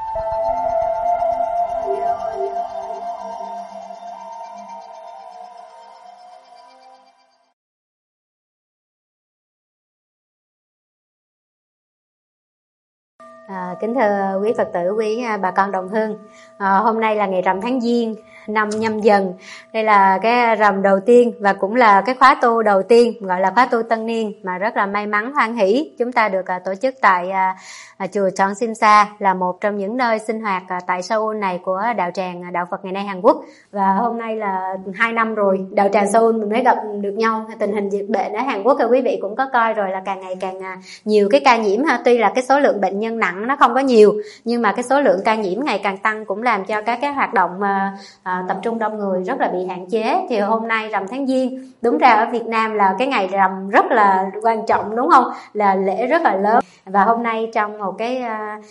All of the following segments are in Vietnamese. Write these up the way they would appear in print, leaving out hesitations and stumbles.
Kính thưa quý Phật tử, quý bà con đồng hương, hôm nay là ngày rằm tháng Giêng, năm Nhâm Dần. Đây là cái rằm đầu tiên và cũng là cái khóa tu đầu tiên, gọi là khóa tu tân niên, mà rất là may mắn hoan hỷ chúng ta được tổ chức tại chùa Trọn Sim Sa, là một trong những nơi sinh hoạt tại Seoul này của đạo tràng đạo Phật ngày nay Hàn Quốc. Và hôm nay là 2 năm rồi đạo tràng Seoul mình mới gặp được nhau. Tình hình dịch bệnh ở Hàn Quốc thì quý vị cũng có coi rồi, là càng ngày càng nhiều cái ca nhiễm ha. Tuy là cái số lượng bệnh nhân nặng nó không có nhiều, nhưng mà cái số lượng ca nhiễm ngày càng tăng cũng làm cho các cái hoạt động tập trung đông người rất là bị hạn chế. Thì hôm nay rằm tháng Giêng, đúng ra ở Việt Nam là cái ngày rằm rất là quan trọng, đúng không, là lễ rất là lớn. Và hôm nay trong một cái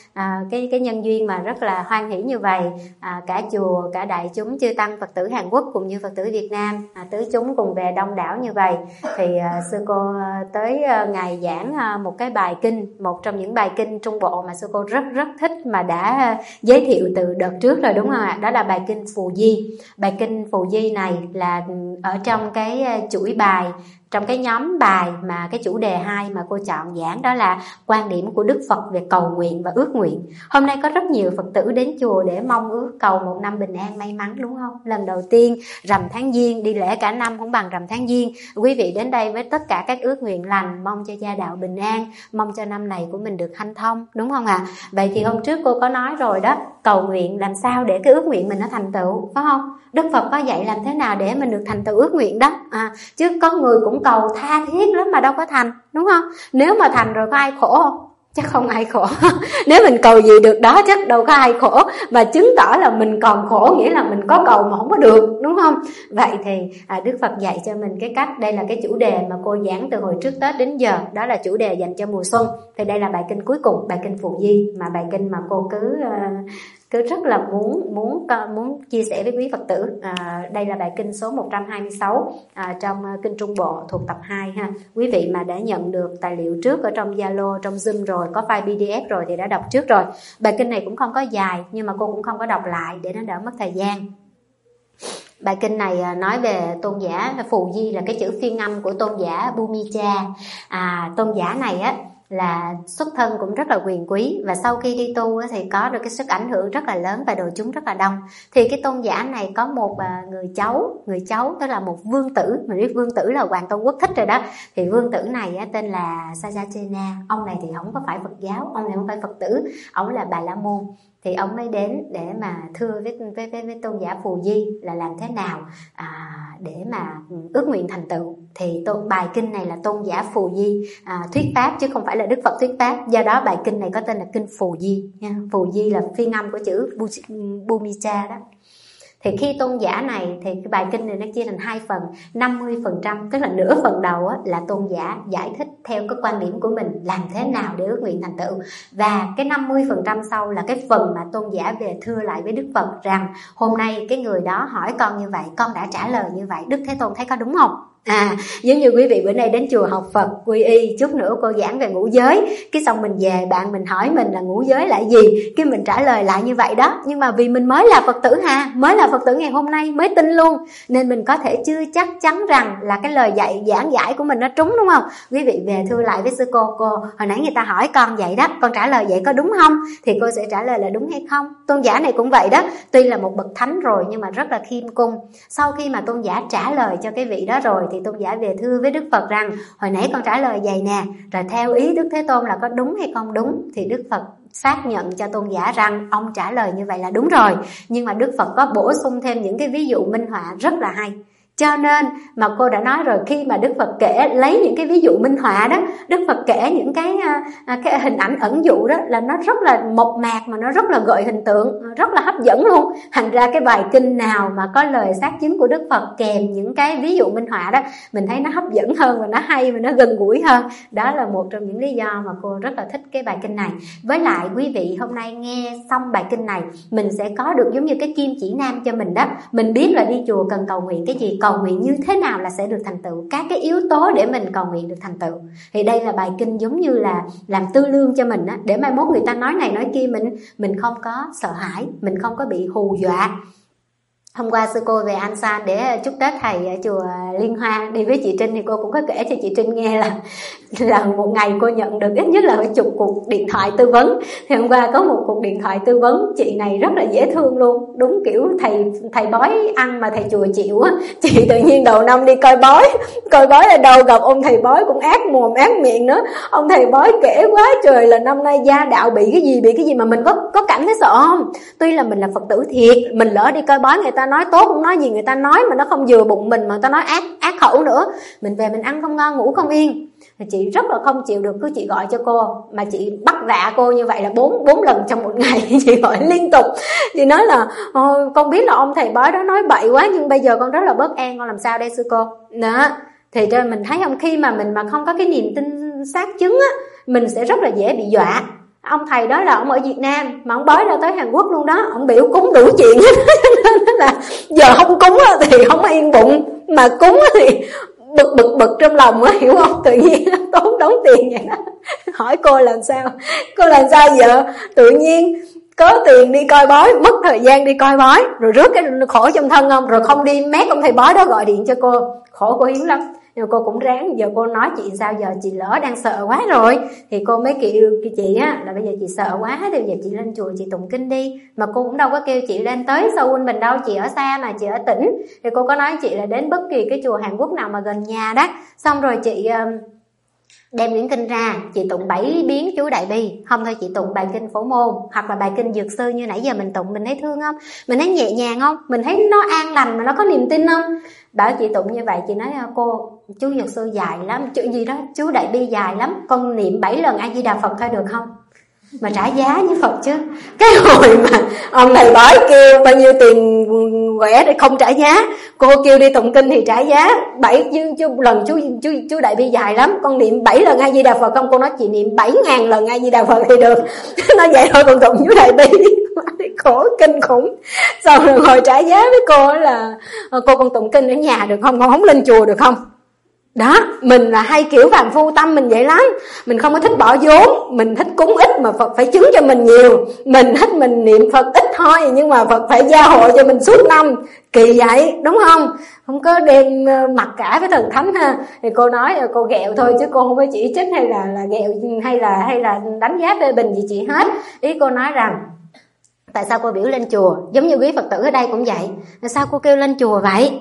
nhân duyên mà rất là hoan hỷ như vậy, cả chùa, cả đại chúng chư tăng Phật tử Hàn Quốc cũng như Phật tử Việt Nam tứ chúng cùng về đông đảo như vậy, thì sư cô tới ngày giảng một cái bài kinh, một trong những bài kinh Trung Bộ mà sư cô rất thích, mà đã giới thiệu từ đợt trước rồi, đúng không ạ? Đó là bài kinh Phù Di. Bài kinh Phù Di này là ở trong cái chuỗi bài, trong cái nhóm bài mà cái chủ đề 2 mà cô chọn giảng, đó là quan điểm của Đức Phật về cầu nguyện và ước nguyện. Hôm nay có rất nhiều Phật tử đến chùa để mong ước cầu một năm bình an may mắn, đúng không? Lần đầu tiên rằm tháng Giêng, đi lễ cả năm không bằng rằm tháng Giêng. Quý vị đến đây với tất cả các ước nguyện lành, mong cho gia đạo bình an, mong cho năm này của mình được hanh thông, đúng không ạ? Vậy thì hôm trước cô có nói rồi đó, cầu nguyện làm sao để cái ước nguyện mình nó thành tựu, phải không? Đức Phật có dạy làm thế nào để mình được thành tựu ước nguyện đó. Chứ có người cũng cầu tha thiết lắm mà đâu có thành, đúng không? Nếu mà thành rồi có ai khổ không? Chắc không ai khổ. Nếu mình cầu gì được đó chắc đâu có ai khổ, mà chứng tỏ là mình còn khổ, nghĩa là mình có cầu mà không có được, đúng không? Vậy thì Đức Phật dạy cho mình cái cách. Đây là cái chủ đề mà cô giảng từ hồi trước Tết đến giờ, đó là chủ đề dành cho mùa xuân. Thì đây là bài kinh cuối cùng, bài kinh Phù Di, mà bài kinh mà cô cứ rất là muốn chia sẻ với quý Phật tử. Đây là bài kinh số 126 trong kinh Trung Bộ thuộc tập 2 ha. Quý vị mà đã nhận được tài liệu trước ở trong Zalo, trong Zoom rồi, có file PDF rồi thì đã đọc trước rồi. Bài kinh này cũng không có dài, nhưng mà cô cũng không có đọc lại để nó đỡ mất thời gian. Bài kinh này nói về tôn giả Phù Di, là cái chữ phiên âm của tôn giả Bhumika. Tôn giả này á là xuất thân cũng rất là quyền quý, và sau khi đi tu thì có được cái sức ảnh hưởng rất là lớn và đội chúng rất là đông. Thì cái tôn giả này có một người cháu tức là một vương tử. Mình biết vương tử là Hoàng Tôn Quốc thích rồi đó. Thì vương tử này tên là Sajasena. Ông này thì không có phải Phật giáo, ông này không phải Phật tử, ông là Bà La Môn. Thì ông mới đến để mà thưa với tôn giả Phù Di là làm thế nào để mà ước nguyện thành tựu. Thì bài kinh này là tôn giả Phù Di thuyết pháp, chứ không phải là Đức Phật thuyết pháp. Do đó bài kinh này có tên là kinh Phù Di nha. Phù Di là phiên âm của chữ Bhumika đó. Thì khi tôn giả này, thì cái bài kinh này nó chia thành 2 phần. 50%, tức là nửa phần đầu là tôn giả giải thích theo cái quan điểm của mình làm thế nào để ước nguyện thành tựu. Và cái 50% sau là cái phần mà tôn giả về thưa lại với Đức Phật rằng hôm nay cái người đó hỏi con như vậy, con đã trả lời như vậy, Đức Thế Tôn thấy có đúng không? Giống như quý vị bữa nay đến chùa học Phật quy y, chút nữa cô giảng về ngũ giới, cái xong mình về bạn mình hỏi mình là ngũ giới là gì, cái mình trả lời lại như vậy đó. Nhưng mà vì mình mới là Phật tử mới là Phật tử ngày hôm nay, mới tin luôn, nên mình có thể chưa chắc chắn rằng là cái lời giảng giải của mình nó trúng, đúng không? Quý vị về thưa lại với sư cô hồi nãy người ta hỏi con vậy đó, con trả lời vậy có đúng không? Thì cô sẽ trả lời là đúng hay không. Tôn giả này cũng vậy đó, tuy là một bậc thánh rồi nhưng mà rất là khiêm cung. Sau khi mà tôn giả trả lời cho cái vị đó rồi thì tôn giả về thưa với Đức Phật rằng hồi nãy con trả lời vậy nè, rồi theo ý Đức Thế Tôn là có đúng hay không đúng. Thì Đức Phật xác nhận cho tôn giả rằng ông trả lời như vậy là đúng rồi. Nhưng mà Đức Phật có bổ sung thêm những cái ví dụ minh họa rất là hay. Cho nên mà cô đã nói rồi, khi mà Đức Phật kể lấy những cái ví dụ minh họa đó, Đức Phật kể những cái hình ảnh ẩn dụ đó là nó rất là mộc mạc, mà nó rất là gợi hình tượng, rất là hấp dẫn luôn. Thành ra cái bài kinh nào mà có lời xác chứng của Đức Phật kèm những cái ví dụ minh họa đó, mình thấy nó hấp dẫn hơn và nó hay và nó gần gũi hơn. Đó là một trong những lý do mà cô rất là thích cái bài kinh này. Với lại quý vị hôm nay nghe xong bài kinh này, mình sẽ có được giống như cái kim chỉ nam cho mình đó. Mình biết là đi chùa cần cầu nguyện cái gì, cầu nguyện như thế nào là sẽ được thành tựu, các cái yếu tố để mình cầu nguyện được thành tựu. Thì đây là bài kinh giống như là làm tư lương cho mình á, để mai mốt người ta nói này nói kia mình không có sợ hãi, mình không có bị hù dọa. Hôm qua sư cô về An San để chúc Tết thầy ở chùa Liên Hoa đi với chị Trinh, thì cô cũng có kể cho chị Trinh nghe là một ngày cô nhận được ít nhất là 10 cuộc điện thoại tư vấn. Thì hôm qua có một cuộc điện thoại tư vấn, chị này rất là dễ thương luôn, đúng kiểu thầy bói ăn mà thầy chùa chịu á. Chị tự nhiên đầu năm đi coi bói ở đâu gặp ông thầy bói cũng ác mồm ác miệng nữa. Ông thầy bói kể quá trời là năm nay gia đạo bị cái gì mà mình có cảm thấy sợ không? Tuy là mình là Phật tử thiệt, mình lỡ đi coi bói người ta nói tốt không nói gì, người ta nói mà nó không vừa bụng mình mà người ta nói ác khẩu nữa, mình về mình ăn không ngon ngủ không yên. Chị rất là không chịu được, cứ chị gọi cho cô mà chị bắt vạ cô như vậy là 4 lần trong một ngày. Chị gọi liên tục, chị nói là con biết là ông thầy bói đó nói bậy quá, nhưng bây giờ con rất là bất an, con làm sao đây sư cô đó. Thì cho mình thấy không, khi mà mình mà không có cái niềm tin xác chứng á, mình sẽ rất là dễ bị dọa. Ông thầy đó là ông ở Việt Nam mà ông bói ra tới Hàn Quốc luôn đó, ông biểu cúng đủ chuyện nên là giờ không cúng thì không yên bụng, mà cúng thì bực trong lòng á, hiểu không? Tự nhiên tốn đống tiền vậy đó. Hỏi cô làm sao giờ? Tự nhiên có tiền đi coi bói, mất thời gian đi coi bói, rồi rước cái khổ trong thân không, rồi không đi mét ông thầy bói đó gọi điện cho cô, khổ cô hiếu lắm. Nhưng cô cũng ráng, giờ cô nói chị sao giờ, chị lỡ đang sợ quá rồi, thì cô mới kêu chị á là bây giờ chị sợ quá thì bây giờ chị lên chùa chị tụng kinh đi. Mà cô cũng đâu có kêu chị lên tới Seoul mình đâu, chị ở xa mà, chị ở tỉnh. Thì cô có nói chị là đến bất kỳ cái chùa Hàn Quốc nào mà gần nhà đó, xong rồi chị đem quyển kinh ra, chị tụng 7 biến chú Đại Bi. Không thôi chị tụng bài kinh Phổ Môn, hoặc là bài kinh Dược Sư như nãy giờ mình tụng, mình thấy thương không? Mình thấy nhẹ nhàng không? Mình thấy nó an lành mà nó có niềm tin không? Bảo chị tụng như vậy, chị nói cô, chú Dược Sư dài lắm, chữ gì đó, chú Đại Bi dài lắm, con niệm 7 lần A Di Đà Phật thôi được không? Mà trả giá với Phật chứ. Cái hồi mà ông thầy bói kêu bao nhiêu tiền quẻ để không trả giá, cô kêu đi tụng kinh thì trả giá 7 lần chú Đại Bi dài lắm, con niệm 7 lần A Di Đà Phật không? Cô nói chị niệm 7.000 lần A Di Đà Phật thì được. Nói vậy thôi con tụng chú Đại Bi. Khổ kinh khủng. Xong rồi ngồi trả giá với cô là cô con tụng kinh ở nhà được không, con không lên chùa được không? Đó, mình là hay kiểu phàm phu tâm mình vậy lắm. Mình không có thích bỏ vốn, mình thích cúng ít mà Phật phải chứng cho mình nhiều. Mình thích mình niệm Phật ít thôi, nhưng mà Phật phải gia hộ cho mình suốt năm. Kỳ vậy, đúng không? Không có đem mặc cả với thần thánh ha. Thì cô nói cô ghẹo thôi, chứ cô không có chỉ trích hay là ghẹo hay là đánh giá phê bình gì chị hết. Ý cô nói rằng tại sao cô biểu lên chùa, giống như quý Phật tử ở đây cũng vậy. Tại sao cô kêu lên chùa vậy?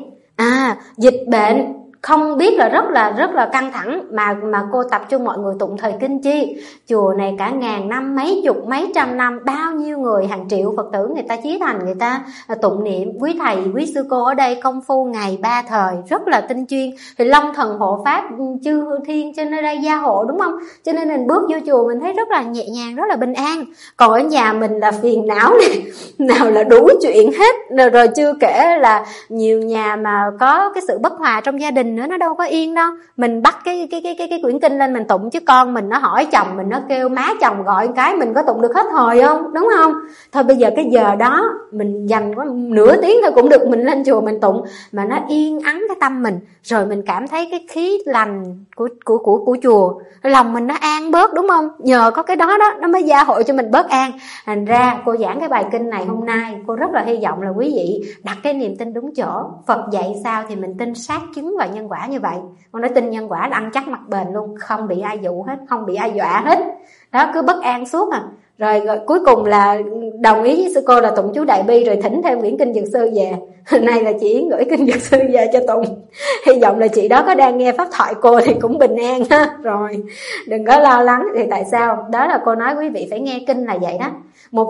Dịch bệnh không biết là rất là căng thẳng mà cô tập trung mọi người tụng thời kinh chi. Chùa này cả ngàn năm, mấy chục mấy trăm năm, bao nhiêu người, hàng triệu Phật tử người ta chí thành, người ta tụng niệm. Quý thầy quý sư cô ở đây công phu ngày 3 thời rất là tinh chuyên, thì long thần hộ pháp chư thiên trên nơi đây gia hộ, đúng không? Cho nên mình bước vô chùa mình thấy rất là nhẹ nhàng, rất là bình an. Còn ở nhà mình là phiền não này, nào là đủ chuyện hết. Rồi chưa kể là nhiều nhà mà có cái sự bất hòa trong gia đình nữa, nó đâu có yên đâu. Mình bắt cái quyển kinh lên mình tụng, chứ con mình nó hỏi chồng mình, nó kêu má chồng gọi cái mình có tụng được hết hồi không, đúng không? Thôi bây giờ cái giờ đó mình dành có nửa tiếng thôi cũng được, mình lên chùa mình tụng mà nó yên ắng cái tâm mình, rồi mình cảm thấy cái khí lành của chùa, lòng mình nó an bớt, đúng không? Nhờ có cái đó nó mới gia hộ cho mình bớt an. Thành ra cô giảng cái bài kinh này hôm nay, cô rất là hy vọng là quý vị đặt cái niềm tin đúng chỗ. Phật dạy sao thì mình tin xác chứng và nhân quả như vậy. Con nói tin nhân quả là ăn chắc mặt bền luôn, không bị ai dụ hết, không bị ai dọa hết. Đó, cứ bất an suốt Rồi cuối cùng là đồng ý với sư cô là tụng chú Đại Bi, rồi thỉnh thêm quyển kinh Dược Sư về. Nay là chị gửi kinh Dược Sư về cho tụng. Hy vọng là chị đó có đang nghe pháp thoại cô thì cũng bình an ha. Rồi đừng có lo lắng. Thì tại sao? Đó là cô nói quý vị phải nghe kinh là vậy đó. Một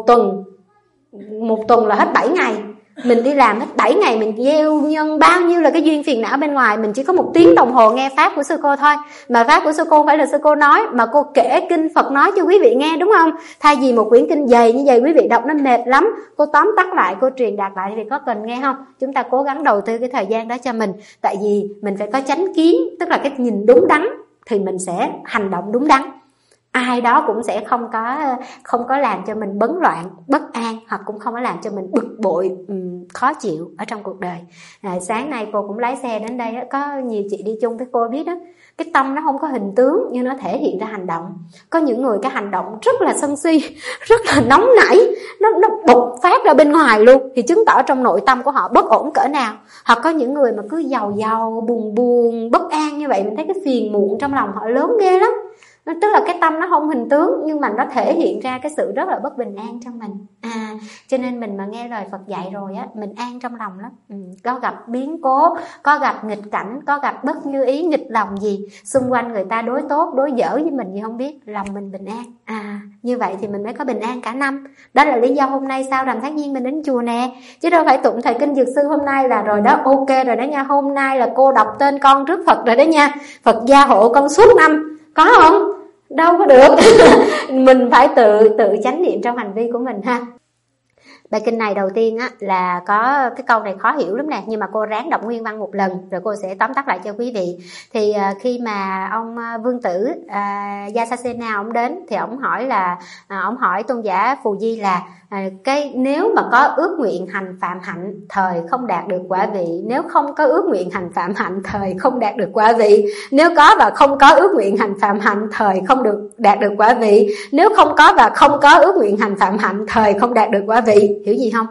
tuần là hết 7 ngày. Mình đi làm hết 7 ngày, mình gieo nhân bao nhiêu là cái duyên phiền não bên ngoài. Mình chỉ có 1 tiếng đồng hồ nghe pháp của sư cô thôi. Mà pháp của sư cô không phải là sư cô nói, mà cô kể kinh Phật nói cho quý vị nghe, đúng không? Thay vì một quyển kinh dày như vậy quý vị đọc nó mệt lắm, cô tóm tắt lại, cô truyền đạt lại thì có cần nghe không? Chúng ta cố gắng đầu tư cái thời gian đó cho mình. Tại vì mình phải có chánh kiến, tức là cái nhìn đúng đắn thì mình sẽ hành động đúng đắn. ai đó cũng sẽ không có làm cho mình bấn loạn, bất an, hoặc cũng không có làm cho mình bực bội, khó chịu ở trong cuộc đời. Sáng nay cô cũng lái xe đến đây, có nhiều chị đi chung với cô biết đó, cái tâm nó không có hình tướng nhưng nó thể hiện ra hành động. Có những người cái hành động rất là sân si, rất là nóng nảy, nó bộc phát ra bên ngoài luôn, thì chứng tỏ trong nội tâm của họ bất ổn cỡ nào. Hoặc có những người mà cứ giàu buồn bất an như vậy, mình thấy cái phiền muộn trong lòng họ lớn ghê lắm. Tức là cái tâm nó không hình tướng nhưng mà nó thể hiện ra cái sự rất là bất bình an trong mình. Cho nên mình mà nghe lời Phật dạy rồi á, mình an trong lòng lắm. Có gặp biến cố, có gặp nghịch cảnh, có gặp bất như ý, nghịch lòng gì, xung quanh người ta đối tốt, đối dở với mình gì không biết, lòng mình bình an. Như vậy thì mình mới có bình an cả năm. Đó là lý do hôm nay sau rằm tháng Giêng mình đến chùa nè, chứ đâu phải tụng thời kinh Dược Sư hôm nay là rồi đó, ok rồi đó nha. Hôm nay là cô đọc tên con trước Phật rồi đó nha, Phật gia hộ con suốt năm, có không? Đâu có được. Mình phải tự chánh niệm trong hành vi của mình ha. Bài kinh này đầu tiên á là có cái câu này khó hiểu lắm nè, nhưng mà cô ráng đọc nguyên văn một lần rồi cô sẽ tóm tắt lại cho quý vị. Thì khi mà ông Vương Tử Yasasena ông đến thì ông hỏi tôn giả Phù Di là cái nếu mà có ước nguyện hành phạm hạnh thời không đạt được quả vị, nếu không có ước nguyện hành phạm hạnh thời không đạt được quả vị, nếu có và không có ước nguyện hành phạm hạnh thời không đạt được quả vị, nếu không có và không có ước nguyện hành phạm hạnh thời không đạt được quả vị. Hiểu gì không?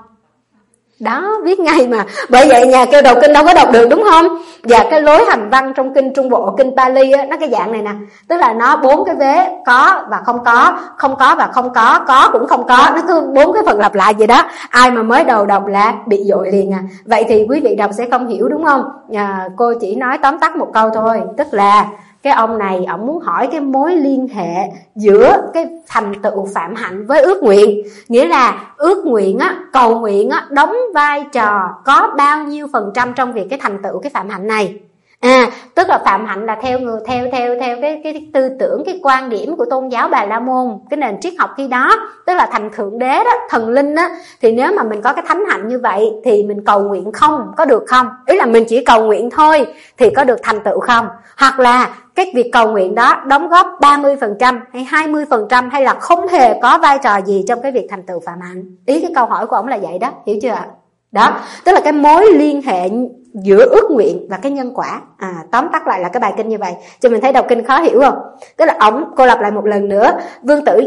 Đó, biết ngay mà. Bởi vậy nhà kêu đầu kinh đâu có đọc được, đúng không? Và cái lối hành văn trong kinh Trung Bộ, kinh Pali á, nó cái dạng này nè. Tức là nó 4 cái vế, có và không có và không có cũng không có. Nó cứ 4 cái phần lặp lại vậy đó. Ai mà mới đầu đọc là bị dội liền à. Vậy thì quý vị đọc sẽ không hiểu, đúng không? Cô chỉ nói tóm tắt một câu thôi. Tức là cái ông này ông muốn hỏi cái mối liên hệ giữa cái thành tựu phạm hạnh với ước nguyện. Nghĩa là ước nguyện á, cầu nguyện á, đóng vai trò có bao nhiêu phần trăm trong việc cái thành tựu cái phạm hạnh này. Tức là phạm hạnh là theo cái tư tưởng, cái quan điểm của tôn giáo Bà La Môn, cái nền triết học khi đó, tức là thành thượng đế đó, thần linh đó, thì nếu mà mình có cái thánh hạnh như vậy thì mình cầu nguyện không, có được không? Ý là mình chỉ cầu nguyện thôi thì có được thành tựu không? Hoặc là cái việc cầu nguyện đó đóng góp 30% hay 20% hay là không hề có vai trò gì trong cái việc thành tựu phạm hạnh. Ý cái câu hỏi của ông là vậy đó, hiểu chưa ạ? Đó, tức là cái mối liên hệ giữa ước nguyện và cái nhân quả. Tóm tắt lại là cái bài kinh như vậy. Cho mình thấy đọc kinh khó hiểu không? Tức là cô lặp lại một lần nữa. Vương Tử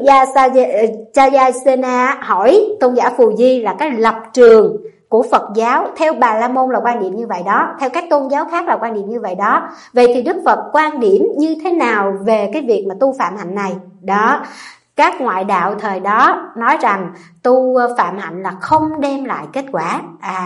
Yasasena hỏi tôn giả Phù Di là cái lập trường của Phật giáo. Theo Bà La Môn là quan điểm như vậy đó, theo các tôn giáo khác là quan điểm như vậy đó. Vậy thì Đức Phật quan điểm như thế nào về cái việc mà tu phạm hạnh này? Đó, các ngoại đạo thời đó nói rằng tu phạm hạnh là không đem lại kết quả,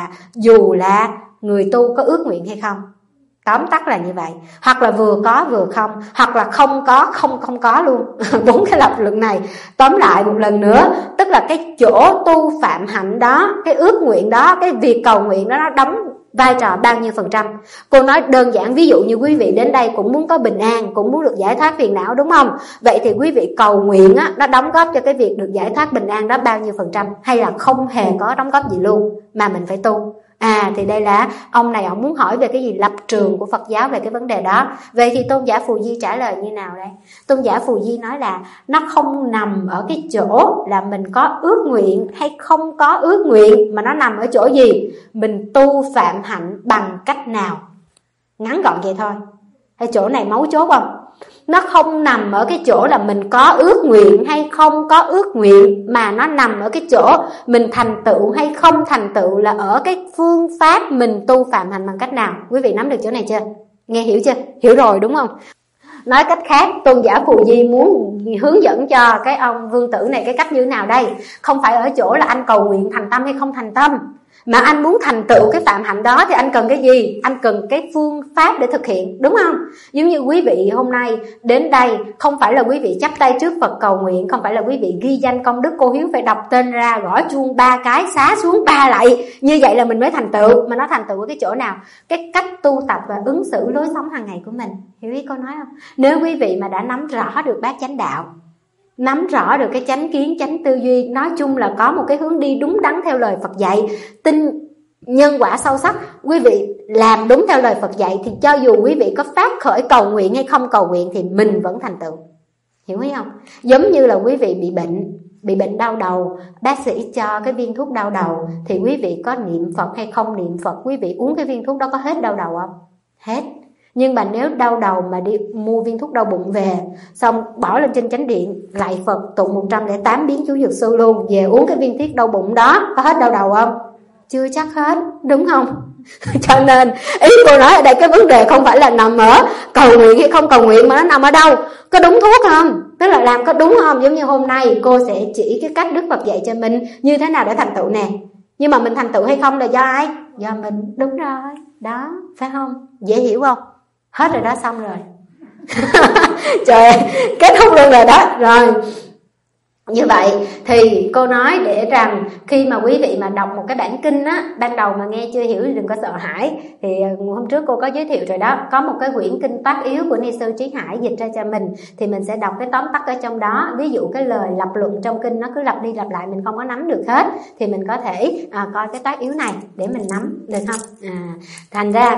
dù là người tu có ước nguyện hay không. Tóm tắt là như vậy. Hoặc là vừa có vừa không, hoặc là không có không có luôn. 4 cái lập luận này. Tóm lại một lần nữa, tức là cái chỗ tu phạm hạnh đó, cái ước nguyện đó, cái việc cầu nguyện đó nó đóng vai trò bao nhiêu phần trăm. Cô nói đơn giản, ví dụ như quý vị đến đây cũng muốn có bình an, cũng muốn được giải thoát phiền não, đúng không? Vậy thì quý vị cầu nguyện á, nó đóng góp cho cái việc được giải thoát bình an đó bao nhiêu phần trăm, hay là không hề có đóng góp gì luôn mà mình phải tu. Thì đây là ông này ông muốn hỏi về cái gì, lập trường của Phật giáo về cái vấn đề đó. Vậy thì tôn giả Phù Di trả lời như nào đây? Tôn giả Phù Di nói là nó không nằm ở cái chỗ là mình có ước nguyện hay không có ước nguyện, mà nó nằm ở chỗ gì? Mình tu phạm hạnh bằng cách nào? Ngắn gọn vậy thôi. Hay chỗ này máu chốt không? Nó không nằm ở cái chỗ là mình có ước nguyện hay không có ước nguyện, mà nó nằm ở cái chỗ mình thành tựu hay không thành tựu, là ở cái phương pháp mình tu phạm hạnh bằng cách nào. Quý vị nắm được chỗ này chưa? Nghe hiểu chưa? Hiểu rồi đúng không? Nói cách khác, tôn giả Phù Di muốn hướng dẫn cho cái ông Vương Tử này cái cách như thế nào đây? Không phải ở chỗ là anh cầu nguyện thành tâm hay không thành tâm, mà anh muốn thành tựu cái phạm hạnh đó thì anh cần cái gì? Anh cần cái phương pháp để thực hiện, đúng không? Giống như quý vị hôm nay đến đây, không phải là quý vị chắp tay trước Phật cầu nguyện, không phải là quý vị ghi danh công đức. Cô Hiếu phải đọc tên ra, gõ chuông 3 cái, xá xuống 3 lạy, như vậy là mình mới thành tựu. Mà nó thành tựu ở cái chỗ nào? Cái cách tu tập và ứng xử lối sống hàng ngày của mình. Hiểu ý cô nói không? Nếu quý vị mà đã nắm rõ được bát chánh đạo, nắm rõ được cái chánh kiến, chánh tư duy, nói chung là có một cái hướng đi đúng đắn theo lời Phật dạy, tin nhân quả sâu sắc, quý vị làm đúng theo lời Phật dạy, thì cho dù quý vị có phát khởi cầu nguyện hay không cầu nguyện thì mình vẫn thành tựu. Hiểu không? Giống như là quý vị bị bệnh đau đầu, bác sĩ cho cái viên thuốc đau đầu, thì quý vị có niệm Phật hay không niệm Phật, quý vị uống cái viên thuốc đó có hết đau đầu không? Hết. Nhưng mà nếu đau đầu mà đi mua viên thuốc đau bụng về, xong bỏ lên trên chánh điện lạy Phật tụng 108 biến chú Dược Sư luôn, về uống cái viên thuốc đau bụng đó, có hết đau đầu không? Chưa chắc hết, đúng không? Cho nên ý cô nói ở đây cái vấn đề không phải là nằm ở cầu nguyện hay không cầu nguyện, mà nó nằm ở đâu, có đúng thuốc không, tức là làm có đúng không. Giống như hôm nay cô sẽ chỉ cái cách Đức Phật dạy cho mình như thế nào để thành tựu nè, nhưng mà mình thành tựu hay không là do ai? Do mình. Đúng rồi đó, phải không? Dễ hiểu không? Hết rồi đó, xong rồi. Trời ơi, kết thúc luôn rồi đó. Rồi như vậy thì cô nói để rằng khi mà quý vị mà đọc một cái bản kinh á, ban đầu mà nghe chưa hiểu thì đừng có sợ hãi. Thì hôm trước cô có giới thiệu rồi đó, có một cái quyển kinh Pháp Yếu của Ni sư Trí Hải dịch ra cho mình, thì mình sẽ đọc cái tóm tắt ở trong đó. Ví dụ cái lời lập luận trong kinh nó cứ lặp đi lặp lại, mình không có nắm được hết, thì mình có thể coi cái Pháp Yếu này để mình nắm được không? Thành ra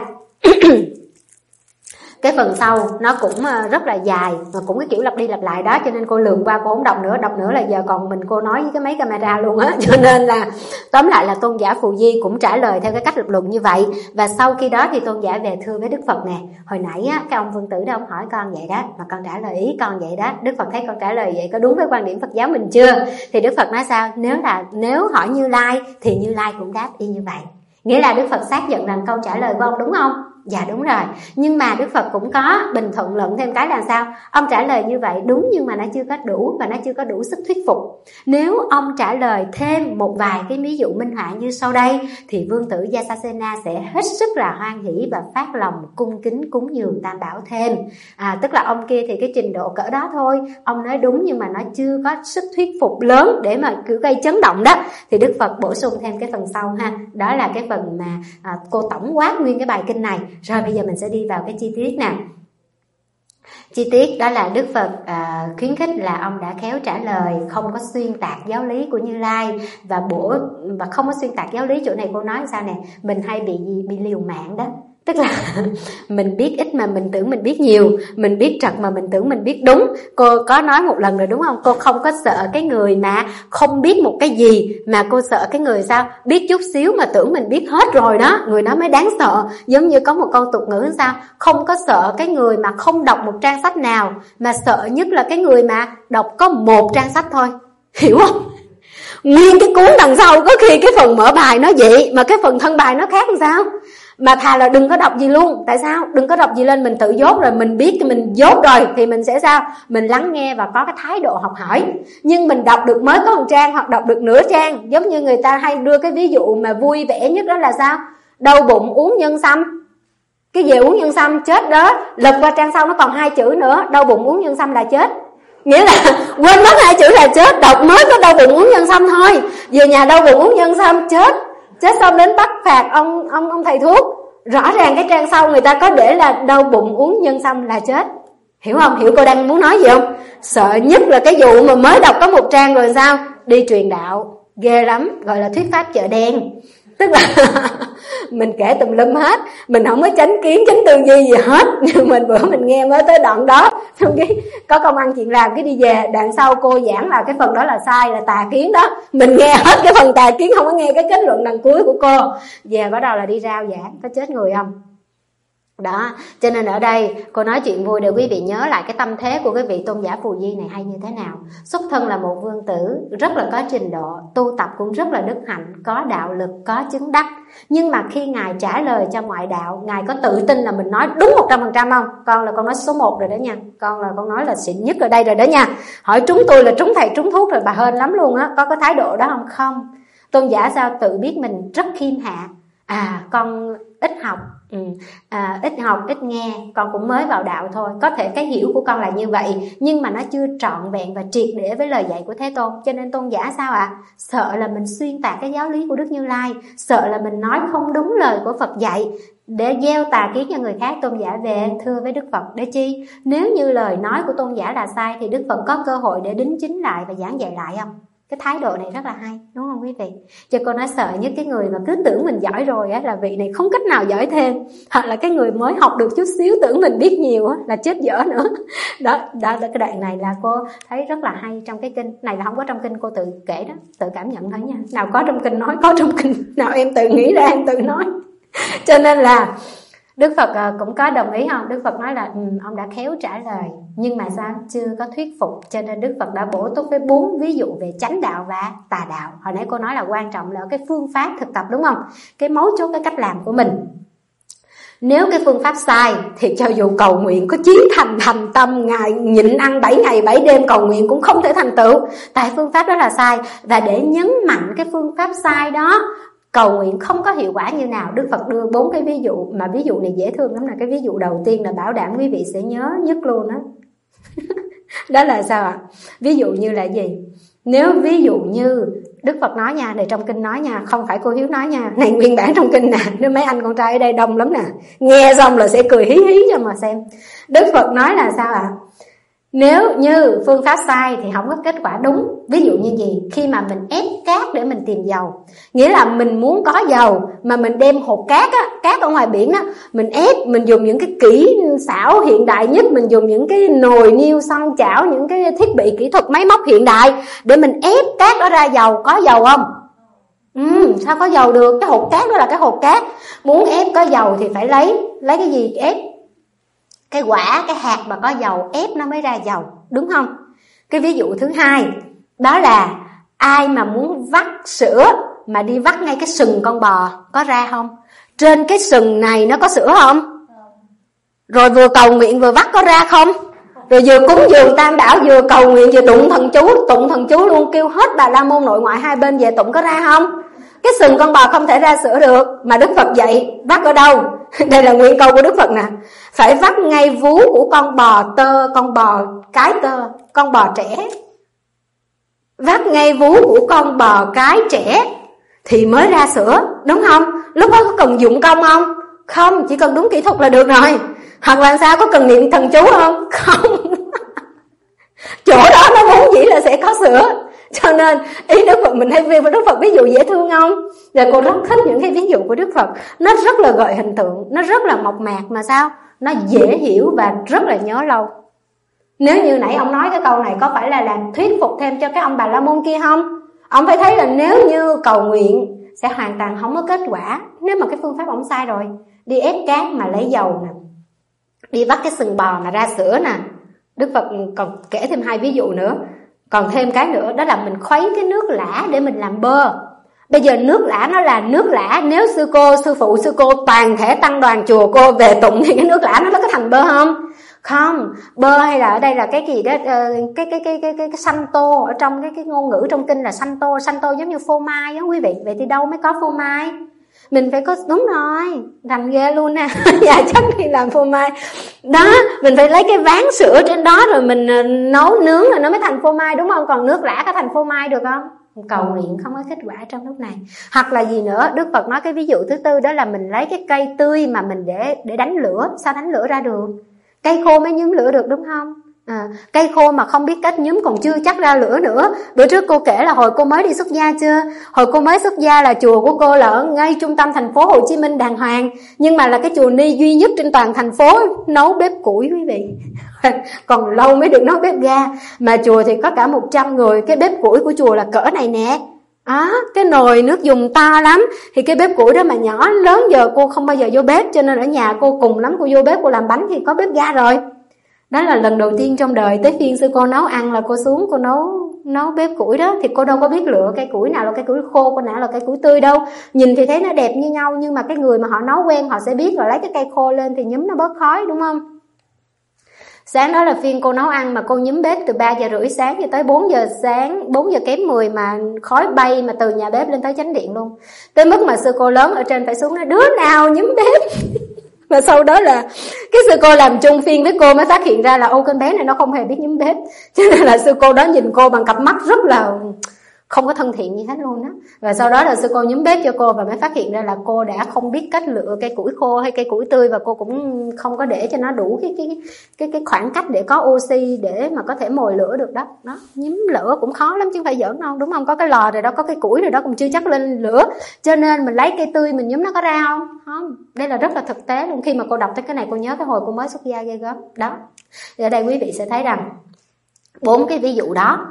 cái phần sau nó cũng rất là dài và cũng cái kiểu lặp đi lặp lại đó, cho nên cô lượn qua, cô không đọc nữa là giờ còn mình cô nói với cái máy camera luôn á. Cho nên là tóm lại là tôn giả Phù Di cũng trả lời theo cái cách lập luận như vậy. Và sau khi đó thì tôn giả về thưa với Đức Phật nè, hồi nãy á, cái ông Vương Tử đó ông hỏi con vậy đó, mà con trả lời ý con vậy đó, Đức Phật thấy con trả lời vậy có đúng với quan điểm Phật giáo mình chưa? Thì Đức Phật nói sao? Nếu hỏi Như Lai thì Như Lai cũng đáp y như vậy. Nghĩa là Đức Phật xác nhận rằng câu trả lời của ông đúng không? Dạ đúng rồi. Nhưng mà Đức Phật cũng có bình thuận luận thêm cái là sao? Ông trả lời như vậy đúng, nhưng mà nó chưa có đủ, và nó chưa có đủ sức thuyết phục. Nếu ông trả lời thêm một vài cái ví dụ minh họa như sau đây, thì Vương Tử Jasasena sẽ hết sức là hoan hỷ và phát lòng cung kính cúng dường Tam Bảo thêm. Tức là ông kia thì cái trình độ cỡ đó thôi, ông nói đúng nhưng mà nó chưa có sức thuyết phục lớn để mà cứ gây chấn động đó. Thì Đức Phật bổ sung thêm cái phần sau ha, đó là cái phần mà cô tổng quát nguyên cái bài kinh này. Rồi bây giờ mình sẽ đi vào cái chi tiết nè. Chi tiết đó là Đức Phật khuyến khích là ông đã khéo trả lời, không có xuyên tạc giáo lý của Như Lai, và không có xuyên tạc giáo lý. Chỗ này cô nói sao nè, mình hay bị liều mạng đó. Tức là mình biết ít mà mình tưởng mình biết nhiều, mình biết trật mà mình tưởng mình biết đúng. Cô có nói một lần rồi đúng không? Cô không có sợ cái người mà không biết một cái gì, mà cô sợ cái người sao biết chút xíu mà tưởng mình biết hết rồi đó, người đó mới đáng sợ. Giống như có một câu tục ngữ sao, không có sợ cái người mà không đọc một trang sách nào, mà sợ nhất là cái người mà đọc có một trang sách thôi. Hiểu không? Nguyên cái cuốn đằng sau có khi cái phần mở bài nó vậy mà cái phần thân bài nó khác làm sao? Mà thà là đừng có đọc gì luôn. Tại sao? Đừng có đọc gì lên, mình tự dốt rồi, mình biết mình dốt rồi thì mình sẽ sao? Mình lắng nghe và có cái thái độ học hỏi. Nhưng mình đọc được mới có một trang hoặc đọc được nửa trang, giống như người ta hay đưa cái ví dụ mà vui vẻ nhất đó là sao? Đau bụng uống nhân sâm. Cái gì uống nhân sâm chết đó, lật qua trang sau nó còn 2 chữ nữa, đau bụng uống nhân sâm là chết. Nghĩa là quên mất 2 chữ là chết, đọc mới có đau bụng uống nhân sâm thôi, về nhà đau bụng uống nhân sâm chết xong đến bắt phạt ông thầy thuốc. Rõ ràng cái trang sau người ta có để là đau bụng uống nhân sâm là chết. Hiểu không? Hiểu cô đang muốn nói gì không? Sợ nhất là cái vụ mà mới đọc có 1 trang rồi sao đi truyền đạo, ghê lắm, gọi là thuyết pháp chợ đen. Tức là mình kể tùm lum hết, mình không có chánh kiến chánh tư duy gì hết. Nhưng mình bữa mình nghe mới tới đoạn đó, xong cái có công ăn chuyện làm cái đi về, đoạn sau cô giảng là cái phần đó là sai, là tà kiến đó. Mình nghe hết cái phần tà kiến, không có nghe cái kết luận đằng cuối của cô. Về bắt đầu là đi rao giảng, có chết người không? Đó, cho nên ở đây cô nói chuyện vui để quý vị nhớ lại cái tâm thế của cái vị tôn giả Phù Di này hay như thế nào. Xuất thân là một vương tử, rất là có trình độ, tu tập cũng rất là đức hạnh, có đạo lực, có chứng đắc. Nhưng mà khi Ngài trả lời cho ngoại đạo, Ngài có tự tin là mình nói đúng 100% không? Con là con nói số 1 rồi đó nha. Con là con nói là xịn nhất ở đây rồi đó nha. Hỏi trúng tôi là trúng thầy trúng thuốc rồi, bà hên lắm luôn á. Có cái thái độ đó không? Không. Tôn giả sao tự biết mình rất khiêm hạ. Con ít học, ít nghe, con cũng mới vào đạo thôi. Có thể cái hiểu của con là như vậy, nhưng mà nó chưa trọn vẹn và triệt để với lời dạy của Thế Tôn. Cho nên tôn giả sao ạ? Sợ là mình xuyên tạc cái giáo lý của Đức Như Lai, sợ là mình nói không đúng lời của Phật dạy để gieo tà kiến cho người khác. Tôn giả về thưa với Đức Phật để chi? Nếu như lời nói của tôn giả là sai thì Đức Phật có cơ hội để đính chính lại và giảng dạy lại không? Cái thái độ này rất là hay, đúng không quý vị? Cho cô nói sợ nhất cái người mà cứ tưởng mình giỏi rồi á, là vị này không cách nào giỏi thêm. Hoặc là cái người mới học được chút xíu tưởng mình biết nhiều á, là chết dở nữa. Đó, cái đoạn này là cô thấy rất là hay trong cái kinh. Này là không có trong kinh, cô tự kể đó, tự cảm nhận thôi nha. Nào có trong kinh nói, có trong kinh. Nào em tự nghĩ ra em tự nói. Cho nên là Đức Phật cũng có đồng ý không? Đức Phật nói là ông đã khéo trả lời, nhưng mà sao? Chưa có thuyết phục. Cho nên Đức Phật đã bổ túc với 4 ví dụ về chánh đạo và tà đạo. Hồi nãy cô nói là quan trọng là cái phương pháp thực tập, đúng không? Cái mấu chốt cái cách làm của mình. Nếu cái phương pháp sai thì cho dù cầu nguyện có chí thành tâm, ngày nhịn ăn 7 ngày 7 đêm cầu nguyện cũng không thể thành tựu, tại phương pháp đó là sai. Và để nhấn mạnh cái phương pháp sai đó, cầu nguyện không có hiệu quả như nào, Đức Phật đưa 4 cái ví dụ, mà ví dụ này dễ thương lắm. Là cái ví dụ đầu tiên là bảo đảm quý vị sẽ nhớ nhất luôn đó. Đó là sao ạ? Ví dụ như là gì? Nếu ví dụ như Đức Phật nói nha, này trong kinh nói nha, không phải cô Hiếu nói nha, này nguyên bản trong kinh nè, nếu mấy anh con trai ở đây đông lắm nè, nghe xong là sẽ cười hí hí cho mà xem. Đức Phật nói là sao ạ? Nếu như phương pháp sai thì không có kết quả đúng. Ví dụ như gì? Khi mà mình ép cát để mình tìm dầu, nghĩa là mình muốn có dầu mà mình đem hột cát á, cát ở ngoài biển á, mình ép, mình dùng những cái kỹ xảo hiện đại nhất, mình dùng những cái nồi niêu xoong chảo, những cái thiết bị kỹ thuật máy móc hiện đại để mình ép cát đó ra dầu. Có dầu không? Sao có dầu được? Cái hột cát đó là cái hột cát. Muốn ép có dầu thì phải lấy cái gì ép? Cái quả, cái hạt mà có dầu ép nó mới ra dầu, đúng không? Cái ví dụ thứ hai đó là ai mà muốn vắt sữa mà đi vắt ngay cái sừng con bò, có ra không? Trên cái sừng này nó có sữa không? Rồi vừa cầu nguyện vừa vắt có ra không? Rồi vừa cúng dường tam bảo, vừa cầu nguyện vừa tụng thần chú luôn, kêu hết Bà La Môn nội ngoại hai bên về tụng, có ra không? Cái sừng con bò không thể ra sữa được, mà Đức Phật dạy vắt ở đâu? Đây là nguyên câu của Đức Phật nè. Phải vắt ngay vú của con bò tơ, con bò cái tơ, con bò trẻ. Vắt ngay vú của con bò cái trẻ thì mới ra sữa, đúng không? Lúc đó có cần dụng công không? Không, chỉ cần đúng kỹ thuật là được rồi. Hoặc là sao, có cần niệm thần chú không? Không. Chỗ đó nó vốn dĩ là sẽ có sữa. Cho nên ý Đức Phật, mình hay về Đức Phật ví dụ dễ thương không? Và cô rất thích những cái ví dụ của Đức Phật. Nó rất là gợi hình tượng, nó rất là mộc mạc mà sao? Nó dễ hiểu và rất là nhớ lâu. Nếu như nãy ông nói cái câu này có phải là làm thuyết phục thêm cho cái ông Bà La Môn kia không? Ông phải thấy là nếu như cầu nguyện sẽ hoàn toàn không có kết quả nếu mà cái phương pháp ông sai rồi. Đi ép cát mà lấy dầu nè, đi vắt cái sừng bò mà ra sữa nè. Đức Phật còn kể thêm 2 ví dụ nữa. Còn thêm cái nữa đó là mình khuấy cái nước lã để mình làm bơ. Bây giờ nước lã nó là nước lã, nếu sư cô toàn thể tăng đoàn chùa cô về tụng thì cái nước lã nó có thành bơ không? Không, bơ hay là ở đây là cái gì đó, cái sanh tô, ở trong cái ngôn ngữ trong kinh là sanh tô giống như phô mai á quý vị. Vậy thì đâu mới có phô mai? Mình phải có, đúng rồi, rành ghê luôn nè. Dạ chắc đi làm phô mai đó, mình phải lấy cái ván sữa trên đó rồi mình nấu nướng rồi nó mới thành phô mai, đúng không? Còn nước lã có thành phô mai được không? Cầu nguyện không có kết quả trong lúc này. Hoặc là gì nữa, Đức Phật nói cái ví dụ thứ tư đó là mình lấy cái cây tươi mà mình để đánh lửa. Sao đánh lửa ra được? Cây khô mới nhúm lửa được, đúng không? Cây khô mà không biết cách nhúm còn chưa chắc ra lửa nữa. Bữa trước cô kể là hồi cô mới đi xuất gia chưa? Hồi cô mới xuất gia là chùa của cô là ở ngay trung tâm thành phố Hồ Chí Minh đàng hoàng, nhưng mà là cái chùa ni duy nhất trên toàn thành phố nấu bếp củi quý vị. Còn lâu mới được nấu bếp ga. Mà chùa thì có cả 100 người. Cái bếp củi của chùa là cỡ này nè. Cái nồi nước dùng to lắm. Thì cái bếp củi đó mà nhỏ lớn giờ cô không bao giờ vô bếp, cho nên ở nhà cô cùng lắm cô vô bếp cô làm bánh thì có bếp ga rồi. Đó là lần đầu tiên trong đời tới phiên sư cô nấu ăn là cô xuống cô nấu bếp củi đó. Thì cô đâu có biết lựa cây củi nào là cây củi khô, con nào là cây củi tươi đâu. Nhìn thì thấy nó đẹp như nhau, nhưng mà cái người mà họ nấu quen họ sẽ biết, rồi lấy cái cây khô lên thì nhúm nó bớt khói, đúng không? Sáng đó là phiên cô nấu ăn mà cô nhúm bếp từ 3 giờ rưỡi sáng cho tới 4 giờ sáng, 4 giờ kém 10 mà khói bay mà từ nhà bếp lên tới chánh điện luôn. Tới mức mà sư cô lớn ở trên phải xuống nói đứa nào nhúm bếp. Và sau đó là cái sư cô làm chung phiên với cô mới phát hiện ra là ô, con bé này nó không hề biết nhúm bếp. Cho nên là sư cô đó nhìn cô bằng cặp mắt rất là không có thân thiện gì hết luôn đó. Và sau đó là sư cô nhúng bếp cho cô và mới phát hiện ra là cô đã không biết cách lựa cây củi khô hay cây củi tươi, và cô cũng không có để cho nó đủ cái khoảng cách để có oxy để mà có thể mồi lửa được đó. Đó, nhúm lửa cũng khó lắm chứ không phải giỡn đâu, đúng không? Có cái lò rồi đó, có cái củi rồi đó, cũng chưa chắc lên lửa. Cho nên mình lấy cây tươi mình nhúm nó có ra không? Không. Đây là rất là thực tế luôn. Khi mà cô đọc tới cái này cô nhớ cái hồi cô mới xuất gia ghê gớm. Đó. Thì ở đây quý vị sẽ thấy rằng 4 cái ví dụ đó,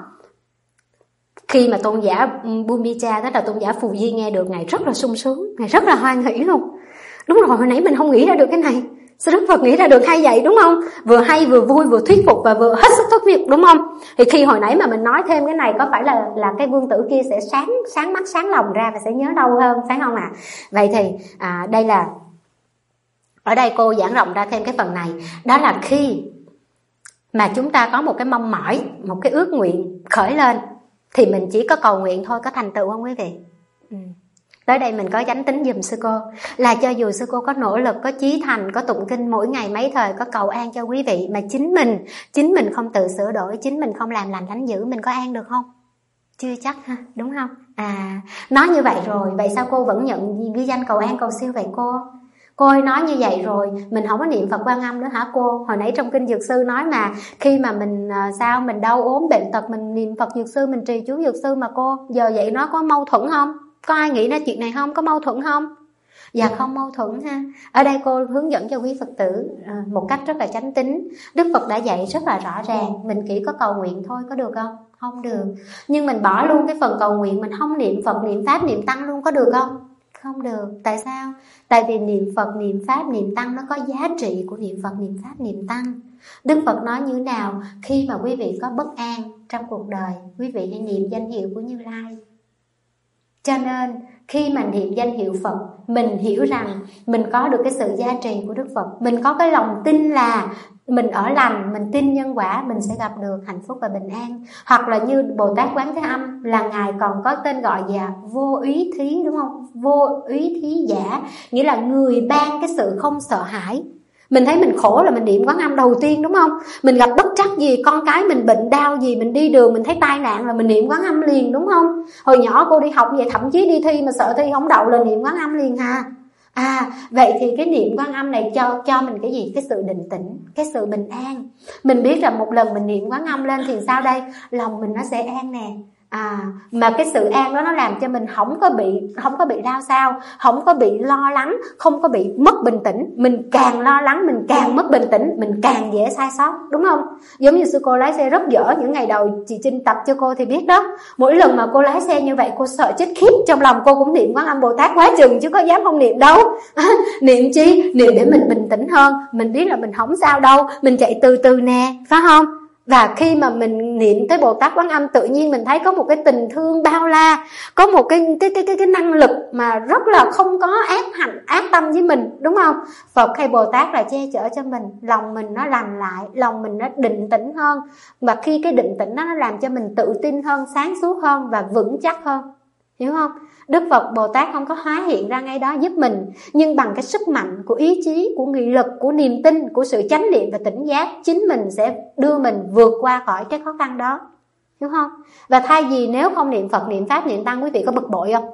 khi mà tôn giả Bhumika, tức là tôn giả Phù Di nghe được, ngài rất là sung sướng, ngài rất là hoan hỷ luôn. Đúng rồi, hồi nãy mình không nghĩ ra được cái này, sao Đức Phật nghĩ ra được hay vậy, đúng không? Vừa hay vừa vui vừa thuyết phục và vừa hết sức thuyết phục, đúng không? Thì khi hồi nãy mà mình nói thêm cái này, có phải là cái vương tử kia sẽ sáng mắt sáng lòng ra và sẽ nhớ lâu hơn, phải không ạ? Vậy thì đây là ở đây cô giảng rộng ra thêm cái phần này, đó là khi mà chúng ta có một cái mong mỏi, một cái ước nguyện khởi lên, thì mình chỉ có cầu nguyện thôi, có thành tựu không quý vị? Tới đây mình có chánh tính giùm sư cô, là cho dù sư cô có nỗ lực, có chí thành, có tụng kinh mỗi ngày mấy thời, có cầu an cho quý vị, mà chính mình không tự sửa đổi, chính mình không làm lành lánh dữ, mình có an được không? Chưa chắc ha, đúng không? Nói như vậy rồi, vậy sao cô vẫn nhận ghi danh cầu an cầu siêu vậy cô? Cô ơi, nói như vậy rồi mình không có niệm Phật Quan Âm nữa hả cô? Hồi nãy trong kinh Dược Sư nói mà khi mà mình mình đau ốm bệnh tật mình niệm Phật Dược Sư, mình trì chú Dược Sư mà cô. Giờ vậy nó có mâu thuẫn không? Có ai nghĩ ra chuyện này không? Có mâu thuẫn không? Dạ không mâu thuẫn ha. Ở đây cô hướng dẫn cho quý Phật tử một cách rất là chánh tín. Đức Phật đã dạy rất là rõ ràng, mình chỉ có cầu nguyện thôi, có được không? Không được. Nhưng mình bỏ luôn cái phần cầu nguyện, mình không niệm Phật, niệm Pháp, niệm Tăng luôn, có được không? Không được. Tại sao? Tại vì niệm Phật, niệm Pháp, niệm Tăng nó có giá trị của niệm Phật, niệm Pháp, niệm Tăng. Đức Phật nói như thế nào? Khi mà quý vị có bất an trong cuộc đời, quý vị hãy niệm danh hiệu của Như Lai. Cho nên khi mà niệm danh hiệu Phật, mình hiểu rằng mình có được cái sự giá trị của Đức Phật. Mình có cái lòng tin là mình ở lành, mình tin nhân quả, mình sẽ gặp được hạnh phúc và bình an. Hoặc là như Bồ Tát Quán Thế Âm, là Ngài còn có tên gọi là vô úy thí, đúng không? Vô úy thí giả, nghĩa là người ban cái sự không sợ hãi. Mình thấy mình khổ là mình niệm Quán Âm đầu tiên, đúng không? Mình gặp bất trắc gì, con cái mình bệnh đau gì, mình đi đường mình thấy tai nạn là mình niệm Quán Âm liền, đúng không? Hồi nhỏ cô đi học vậy, thậm chí đi thi mà sợ thi không đậu là niệm Quán Âm liền ha. Vậy thì cái niệm Quán Âm này cho mình cái gì? Cái sự định tĩnh, cái sự bình an. Mình biết rằng một lần mình niệm Quán Âm lên thì sao đây? Lòng mình nó sẽ an nè. Mà cái sự an đó nó làm cho mình không có bị đau sao, không có bị lo lắng, không có bị mất bình tĩnh. Mình càng lo lắng mình càng mất bình tĩnh, mình càng dễ sai sót, đúng không? Giống như sư cô lái xe rất dở, những ngày đầu chị Trinh tập cho cô thì biết đó. Mỗi lần mà cô lái xe như vậy cô sợ chết khiếp, trong lòng cô cũng niệm Quán Âm Bồ Tát quá chừng chứ có dám không niệm đâu. Niệm chi? Niệm để mình bình tĩnh hơn, mình biết là mình không sao đâu, mình chạy từ từ nè, phải không? Và khi mà mình niệm tới Bồ Tát Quán Âm, tự nhiên mình thấy có một cái tình thương bao la, có một cái năng lực mà rất là không có ác tâm với mình, đúng không? Phật hay Bồ Tát là che chở cho mình, lòng mình nó lành lại, lòng mình nó định tĩnh hơn. Và khi cái định tĩnh đó nó làm cho mình tự tin hơn, sáng suốt hơn và vững chắc hơn, hiểu không? Đức Phật Bồ Tát không có hóa hiện ra ngay đó giúp mình, nhưng bằng cái sức mạnh của ý chí, của nghị lực, của niềm tin, của sự chánh niệm và tỉnh giác, chính mình sẽ đưa mình vượt qua khỏi cái khó khăn đó, hiểu không? Và thay vì nếu không niệm Phật, niệm Pháp, niệm Tăng, quý vị có bực bội không?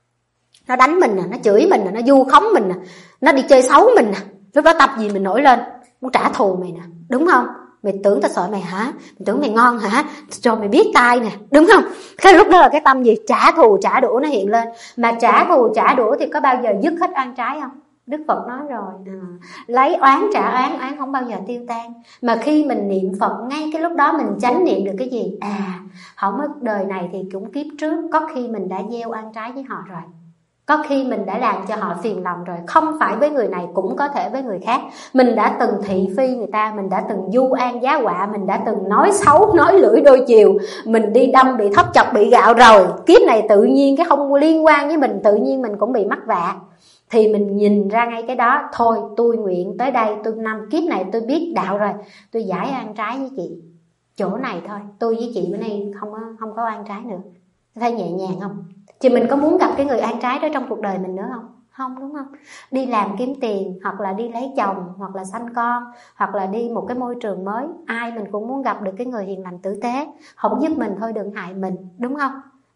Nó đánh mình nè, nó chửi mình nè, nó vu khống mình nè, nó đi chơi xấu mình nè, lúc đó tập gì mình nổi lên, muốn trả thù mày nè, đúng không? Mày tưởng tao sợ mày hả? Mày tưởng mày ngon hả? Cho mày biết tai nè, đúng không? Cái lúc đó là cái tâm gì? Trả thù trả đũa nó hiện lên. Mà trả thù trả đũa thì có bao giờ dứt hết oan trái không? Đức Phật nói rồi, lấy oán trả oán, oán không bao giờ tiêu tan. Mà khi mình niệm Phật, ngay cái lúc đó mình chánh niệm được cái gì? Không mất đời này thì cũng kiếp trước, có khi mình đã gieo oan trái với họ rồi, có khi mình đã làm cho họ phiền lòng rồi. Không phải với người này, cũng có thể với người khác. Mình đã từng thị phi người ta, mình đã từng du an giá họa, mình đã từng nói xấu, nói lưỡi đôi chiều, mình đi đâm bị thóc chọc bị gạo rồi. Kiếp này tự nhiên cái không liên quan với mình, tự nhiên mình cũng bị mắc vạ. Thì mình nhìn ra ngay cái đó, thôi tôi nguyện tới đây, tôi năm kiếp này tôi biết đạo rồi, tôi giải oan trái với chị. Chỗ này thôi, tôi với chị bữa nay không có oan trái nữa. Thấy nhẹ nhàng không? Chứ mình có muốn gặp cái người oan trái đó trong cuộc đời mình nữa không? Không, đúng không? Đi làm kiếm tiền, hoặc là đi lấy chồng, hoặc là sanh con, hoặc là đi một cái môi trường mới, ai mình cũng muốn gặp được cái người hiền lành tử tế, không giúp mình thôi đừng hại mình, đúng không?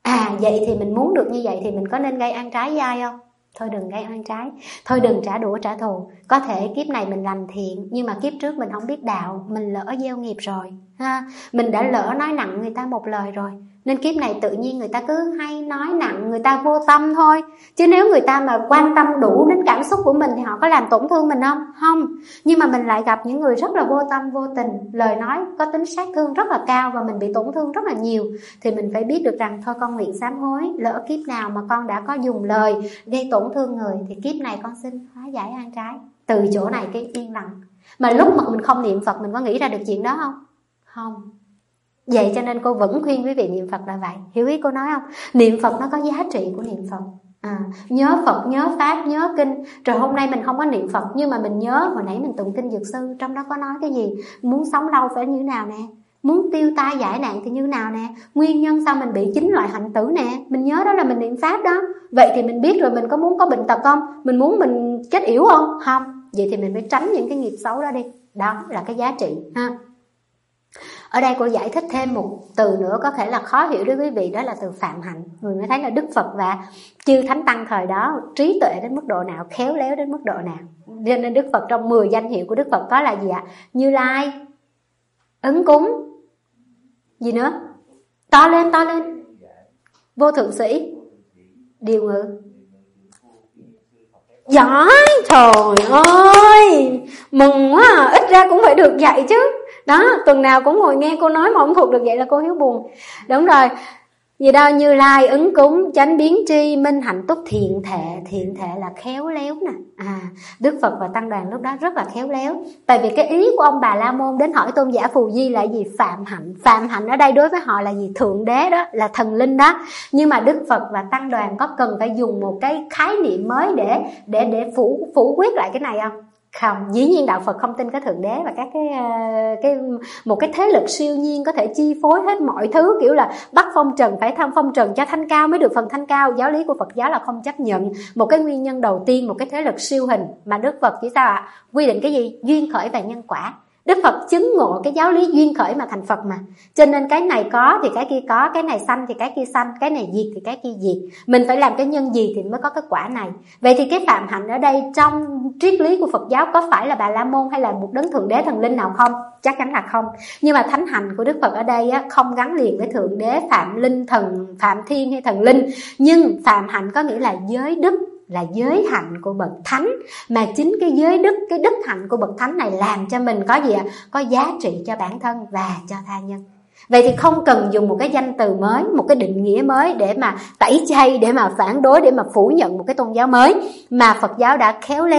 Vậy thì mình muốn được như vậy thì mình có nên gây ăn trái với ai không? Thôi đừng gây oan trái, thôi đừng trả đũa trả thù. Có thể kiếp này mình làm thiện, nhưng mà kiếp trước mình không biết đạo, mình lỡ gieo nghiệp rồi ha. Mình đã lỡ nói nặng người ta một lời rồi, nên kiếp này tự nhiên người ta cứ hay nói nặng, người ta vô tâm thôi. Chứ nếu người ta mà quan tâm đủ đến cảm xúc của mình thì họ có làm tổn thương mình không? Không. Nhưng mà mình lại gặp những người rất là vô tâm vô tình, lời nói có tính sát thương rất là cao và mình bị tổn thương rất là nhiều. Thì mình phải biết được rằng thôi con nguyện sám hối, lỡ kiếp nào mà con đã có dùng lời gây tổn thương người thì kiếp này con xin hóa giải oan trái. Từ chỗ này cái yên lặng. Mà lúc mà mình không niệm Phật mình có nghĩ ra được chuyện đó không? Không. Vậy cho nên cô vẫn khuyên quý vị niệm Phật là vậy. Hiểu ý cô nói không? Niệm Phật nó có giá trị của niệm Phật. Nhớ Phật, nhớ Pháp, nhớ Kinh. Rồi hôm nay mình không có niệm Phật, nhưng mà mình nhớ hồi nãy mình tụng Kinh Dược Sư, trong đó có nói cái gì? Muốn sống lâu phải như thế nào nè, muốn tiêu tai giải nạn thì như nào nè, nguyên nhân sao mình bị 9 loại hạnh tử nè. Mình nhớ đó là mình niệm Pháp đó. Vậy thì mình biết rồi, mình có muốn có bệnh tật không? Mình muốn mình chết yểu không? Không. Vậy thì mình phải tránh những cái nghiệp xấu đó đi. Đó là cái giá trị ha. Ở đây cô giải thích thêm một từ nữa có thể là khó hiểu đối với quý vị, đó là từ phạm hạnh. Người mới thấy là Đức Phật và chư Thánh Tăng thời đó trí tuệ đến mức độ nào, khéo léo đến mức độ nào. Nên Đức Phật trong 10 danh hiệu của Đức Phật có là gì ạ? Như Lai, Ứng Cúng, gì nữa? To lên, Vô Thượng Sĩ, Điều Ngự. Giỏi, trời ơi, mừng quá à. Ít ra cũng phải được dạy chứ. Đó, tuần nào cũng ngồi nghe cô nói mà không thuộc được vậy là cô hiếu buồn. Đúng rồi. Gì đâu, Như Lai, Ứng Cúng, Chánh Biến Tri, Minh Hạnh Túc, Thiện Thệ là khéo léo nè. Đức Phật và Tăng đoàn lúc đó rất là khéo léo. Tại vì cái ý của ông Bà La Môn đến hỏi Tôn giả Phù Di là gì? Phạm hạnh. Phạm hạnh ở đây đối với họ là gì? Thượng đế đó, là thần linh đó. Nhưng mà Đức Phật và Tăng đoàn có cần phải dùng một cái khái niệm mới để phủ quyết lại cái này không? Không, dĩ nhiên đạo Phật không tin cái thượng đế và các một cái thế lực siêu nhiên có thể chi phối hết mọi thứ, kiểu là bắt phong trần phải thăm phong trần cho thanh cao mới được phần thanh cao. Giáo lý của Phật giáo là không chấp nhận một cái nguyên nhân đầu tiên, một cái thế lực siêu hình, mà Đức Phật chỉ sao ạ? Quy định cái gì? Duyên khởi và nhân quả. Đức Phật chứng ngộ cái giáo lý duyên khởi mà thành Phật mà. Cho nên cái này có thì cái kia có, cái này sanh thì cái kia sanh, cái này diệt thì cái kia diệt. Mình phải làm cái nhân gì thì mới có cái quả này. Vậy thì cái phạm hạnh ở đây trong triết lý của Phật giáo có phải là Bà La Môn hay là một đấng thượng đế thần linh nào không? Chắc chắn là không. Nhưng mà thánh hạnh của Đức Phật ở đây không gắn liền với thượng đế, phạm linh, thần, phạm thiên hay thần linh. Nhưng phạm hạnh có nghĩa là giới đức, là giới hạnh của bậc thánh. Mà chính cái giới đức, cái đức hạnh của bậc thánh này làm cho mình có gì ạ? Có giá trị cho bản thân và cho tha nhân. Vậy thì không cần dùng một cái danh từ mới, một cái định nghĩa mới để mà tẩy chay, để mà phản đối, để mà phủ nhận một cái tôn giáo mới. Mà Phật giáo đã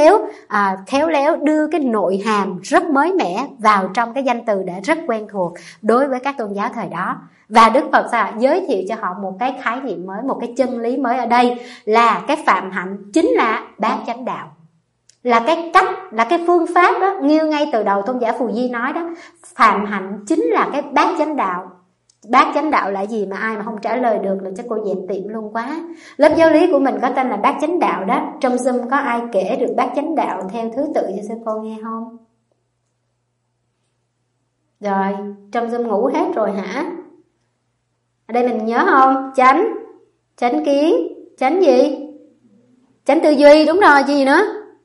khéo léo đưa cái nội hàm rất mới mẻ vào trong cái danh từ đã rất quen thuộc đối với các tôn giáo thời đó. Và Đức Phật giới thiệu cho họ một cái khái niệm mới, một cái chân lý mới ở đây là cái phạm hạnh chính là bát chánh đạo. Là cái cách, là cái phương pháp đó, như ngay từ đầu Tôn giả Phù Di nói đó, phạm hạnh chính là cái bát chánh đạo. Bát chánh đạo là gì mà ai mà không trả lời được là chắc cô dẹp tiệm luôn quá. Lớp giáo lý của mình có tên là bát chánh đạo đó. Trong Zoom có ai kể được bát chánh đạo theo thứ tự cho sư cô nghe không? Rồi, trong Zoom ngủ hết rồi hả? Ở đây mình nhớ không? Chánh kiến, chánh gì? Chánh tư duy, đúng rồi, chứ gì nữa?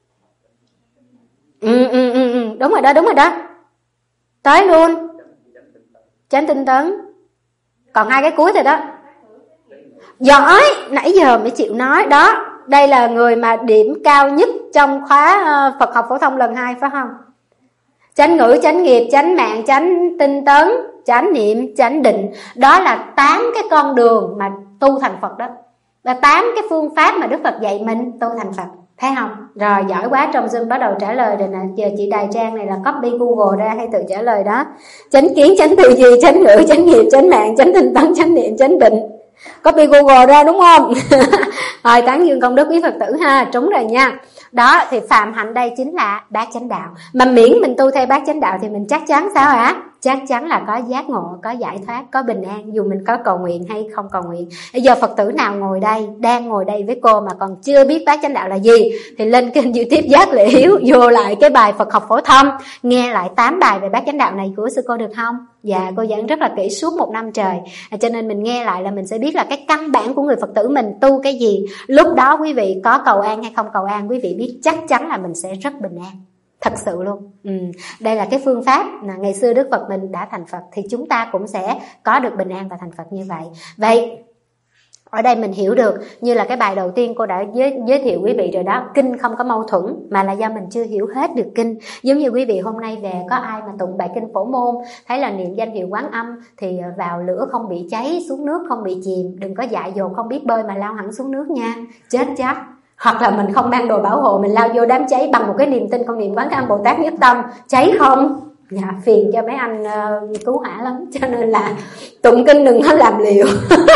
Đúng rồi đó. Tới luôn. Chánh tinh tấn. Còn hai cái cuối rồi đó. Giỏi, nãy giờ mới chịu nói đó. Đây là người mà điểm cao nhất trong khóa Phật học phổ thông lần 2 phải không? Chánh ngữ, chánh nghiệp, chánh mạng, chánh tinh tấn, chánh niệm, chánh định. Đó là 8 cái con đường mà tu thành Phật đó. Là 8 cái phương pháp mà Đức Phật dạy mình tu thành Phật. Thấy không? Rồi, giỏi quá. Trong Zoom bắt đầu trả lời rồi nè. Giờ chị Đài Trang này là copy Google ra hay tự trả lời đó. Chánh kiến, chánh tư duy, chánh ngữ, chánh nghiệp, chánh mạng, chánh tinh tấn, chánh niệm, chánh định. Copy Google ra đúng không? Rồi, tán dương công đức quý Phật tử ha. Trúng rồi nha. Đó, thì phạm hạnh đây chính là bát chánh đạo. Mà miễn mình tu theo bát chánh đạo thì mình chắc chắn sao hả? chắc chắn là có giác ngộ, có giải thoát, có bình an, dù mình có cầu nguyện hay không cầu nguyện. Bây giờ Phật tử nào đang ngồi đây với cô mà còn chưa biết bát chánh đạo là gì thì lên kênh YouTube Giác Lệ Hiếu, vô lại cái bài Phật học phổ thông, nghe lại 8 bài về bát chánh đạo này của sư cô được không? Dạ, cô giảng rất là kỹ suốt 1 năm trời, cho nên mình nghe lại là mình sẽ biết là cái căn bản của người Phật tử mình tu cái gì. Lúc đó quý vị có cầu an hay không cầu an, quý vị biết chắc chắn là mình sẽ rất bình an, thật sự luôn. Đây là cái phương pháp ngày xưa Đức Phật mình đã thành Phật, thì chúng ta cũng sẽ có được bình an và thành Phật như vậy. Vậy ở đây mình hiểu được, như là cái bài đầu tiên cô đã giới thiệu quý vị rồi đó, kinh không có mâu thuẫn mà là do mình chưa hiểu hết được kinh. Giống như quý vị hôm nay về có ai mà tụng bài kinh Phổ Môn, thấy là niệm danh hiệu Quán Âm thì vào lửa không bị cháy, xuống nước không bị chìm. Đừng có dại dột không biết bơi mà lao hẳn xuống nước nha, chết chắc. Hoặc là mình không mang đồ bảo hộ, mình lao vô đám cháy bằng một cái niềm tin không niệm Quán Âm Bồ Tát Nhất Tâm, cháy không? Dạ, phiền cho mấy anh cứu hỏa lắm. Cho nên là tụng kinh đừng có làm liều.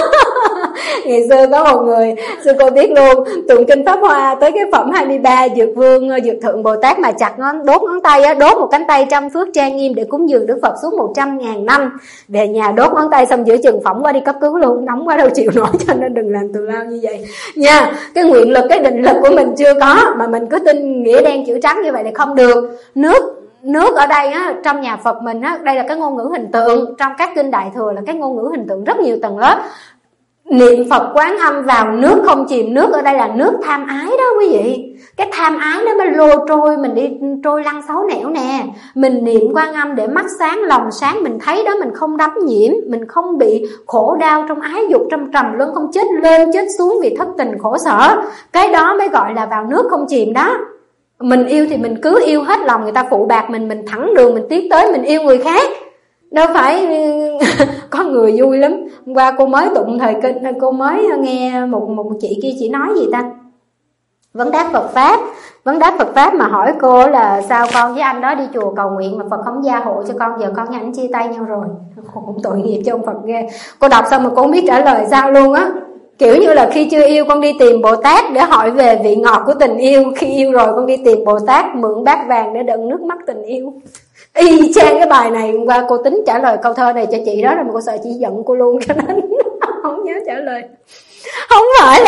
Ngày xưa có một người, sư cô biết luôn, tụng kinh Pháp Hoa tới cái phẩm 23 Dược Vương, Dược Thượng Bồ Tát mà chặt đốt ngón tay á, đốt một cánh tay trăm phước trang nghiêm để cúng dường Đức Phật suốt 100.000 năm. Về nhà đốt ngón tay xong giữa chừng phỏng qua đi cấp cứu luôn, nóng quá đâu chịu nổi. Cho nên đừng làm tù lao như vậy nha. Cái nguyện lực, cái định lực của mình chưa có mà mình cứ tin nghĩa đen chữ trắng như vậy thì không được. Nước ở đây á, trong nhà Phật mình á, đây là cái ngôn ngữ hình tượng. Trong các kinh Đại Thừa là cái ngôn ngữ hình tượng rất nhiều tầng lớp. Niệm Phật Quán Âm vào nước không chìm. Nước ở đây là nước tham ái đó quý vị. Cái tham ái nó mới lô trôi mình đi, trôi lăn xấu nẻo nè. Mình niệm Quán Âm để mắt sáng, lòng sáng, mình thấy đó, mình không đắm nhiễm, mình không bị khổ đau trong ái dục, trong trầm luân, không chết lên chết xuống vì thất tình khổ sở. Cái đó mới gọi là vào nước không chìm đó. Mình yêu thì mình cứ yêu hết lòng, người ta phụ bạc mình thẳng đường mình tiến tới, mình yêu người khác. Đâu phải có người vui lắm. Hôm qua cô mới tụng thời kinh, cô mới nghe một chị kia, chị nói gì ta, vấn đáp Phật Pháp mà hỏi cô là sao con với anh đó đi chùa cầu nguyện mà Phật không gia hộ cho con, giờ con với anh chia tay nhau rồi. Cũng tội nghiệp cho ông Phật ghê. Cô đọc xong mà cô không biết trả lời sao luôn á. Kiểu như là khi chưa yêu con đi tìm Bồ Tát để hỏi về vị ngọt của tình yêu, khi yêu rồi con đi tìm Bồ Tát mượn bát vàng để đựng nước mắt tình yêu. Y chang cái bài này. Hôm qua cô tính trả lời câu thơ này cho chị đó rồi mà cô sợ chị giận cô luôn, cho nên không nhớ trả lời. Không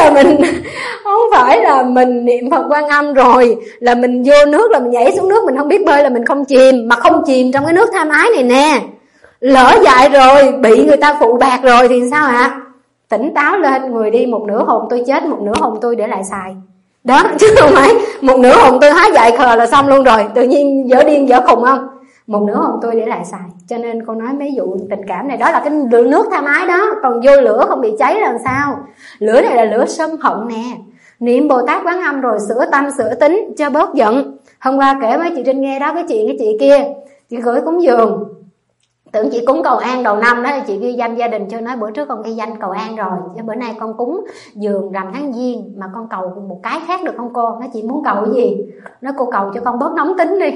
phải là mình niệm Phật Quan Âm rồi là mình vô nước là mình nhảy xuống nước, mình không biết bơi là mình không chìm. Mà không chìm trong cái nước tham ái này nè, lỡ dại rồi, bị người ta phụ bạc rồi thì sao ạ? Tỉnh táo lên, người đi một nửa hồn tôi chết, một nửa hồn tôi để lại xài. Đó, chứ không phải một nửa hồn tôi há dại khờ là xong luôn rồi, tự nhiên dở điên dở khùng không? Một nửa hồn tôi để lại xài. Cho nên cô nói mấy vụ tình cảm này, đó là cái nước tham ái đó. Còn vô lửa không bị cháy là làm sao? Lửa này là lửa sân hận nè. Niệm Bồ Tát Quán Âm rồi sửa tâm sửa tính cho bớt giận. Hôm qua kể với chị Trinh nghe đó, cái chị kia, chị gửi cúng dường, tưởng chị cúng cầu an đầu năm đó, chị ghi danh gia đình cho nói bữa trước con ghi danh cầu an rồi, chứ bữa nay con cúng dường rằm tháng Giêng mà con cầu một cái khác được không cô? Nói chị muốn cầu cái gì? Nói cô cầu cho con bớt nóng tính đi.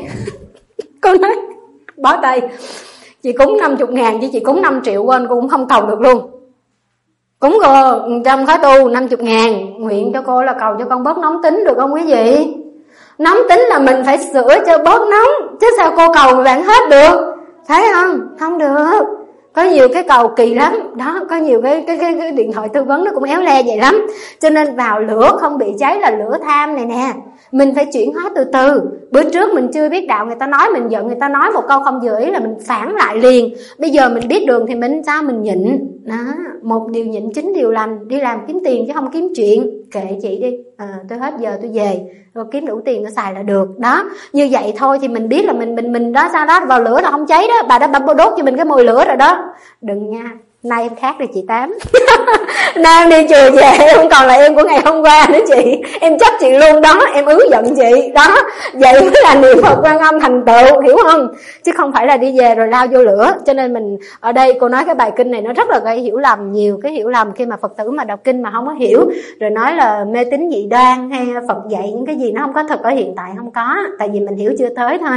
Cô nói bó tay, chị cúng 50.000 chứ chị cúng 5 triệu quên cô cũng không cầu được luôn. Cúng cô trong khóa tu 50.000, nguyện cho cô là cầu cho con bớt nóng tính được không quý vị? Nóng tính là mình phải sửa cho bớt nóng, chứ sao cô cầu mà bạn hết được? Thấy không? Không được. Có nhiều cái cầu kỳ lắm. Đó, có nhiều cái điện thoại tư vấn nó cũng éo le vậy lắm. Cho nên vào lửa không bị cháy là lửa tham này nè. Mình phải chuyển hóa từ từ. Bữa trước mình chưa biết đạo, người ta nói mình giận, người ta nói một câu không vừa ý là mình phản lại liền. Bây giờ mình biết đường thì mình sao mình nhịn. Đó, một điều nhịn 9 điều lành. Đi làm kiếm tiền chứ không kiếm chuyện. Kệ chị đi, tôi hết giờ tôi về, rồi kiếm đủ tiền nó xài là được. Đó, như vậy thôi thì mình biết là mình đó sao đó vào lửa là không cháy đó. Bà đã đốt cho mình cái mồi lửa rồi đó. Đừng nha, nay em khác rồi chị Tám. Nay em đi chùa về không còn là em của ngày hôm qua nữa chị. Em chấp chị luôn đó, em giận chị. Đó, vậy mới là niệm Phật Quan Âm thành tựu, hiểu không? Chứ không phải là đi về rồi lao vô lửa. Cho nên mình ở đây cô nói cái bài kinh này nó rất là gây hiểu lầm, nhiều cái hiểu lầm khi mà Phật tử mà đọc kinh mà không có hiểu, rồi nói là mê tín dị đoan hay Phật dạy những cái gì nó không có thật ở hiện tại, không có. Tại vì mình hiểu chưa tới thôi.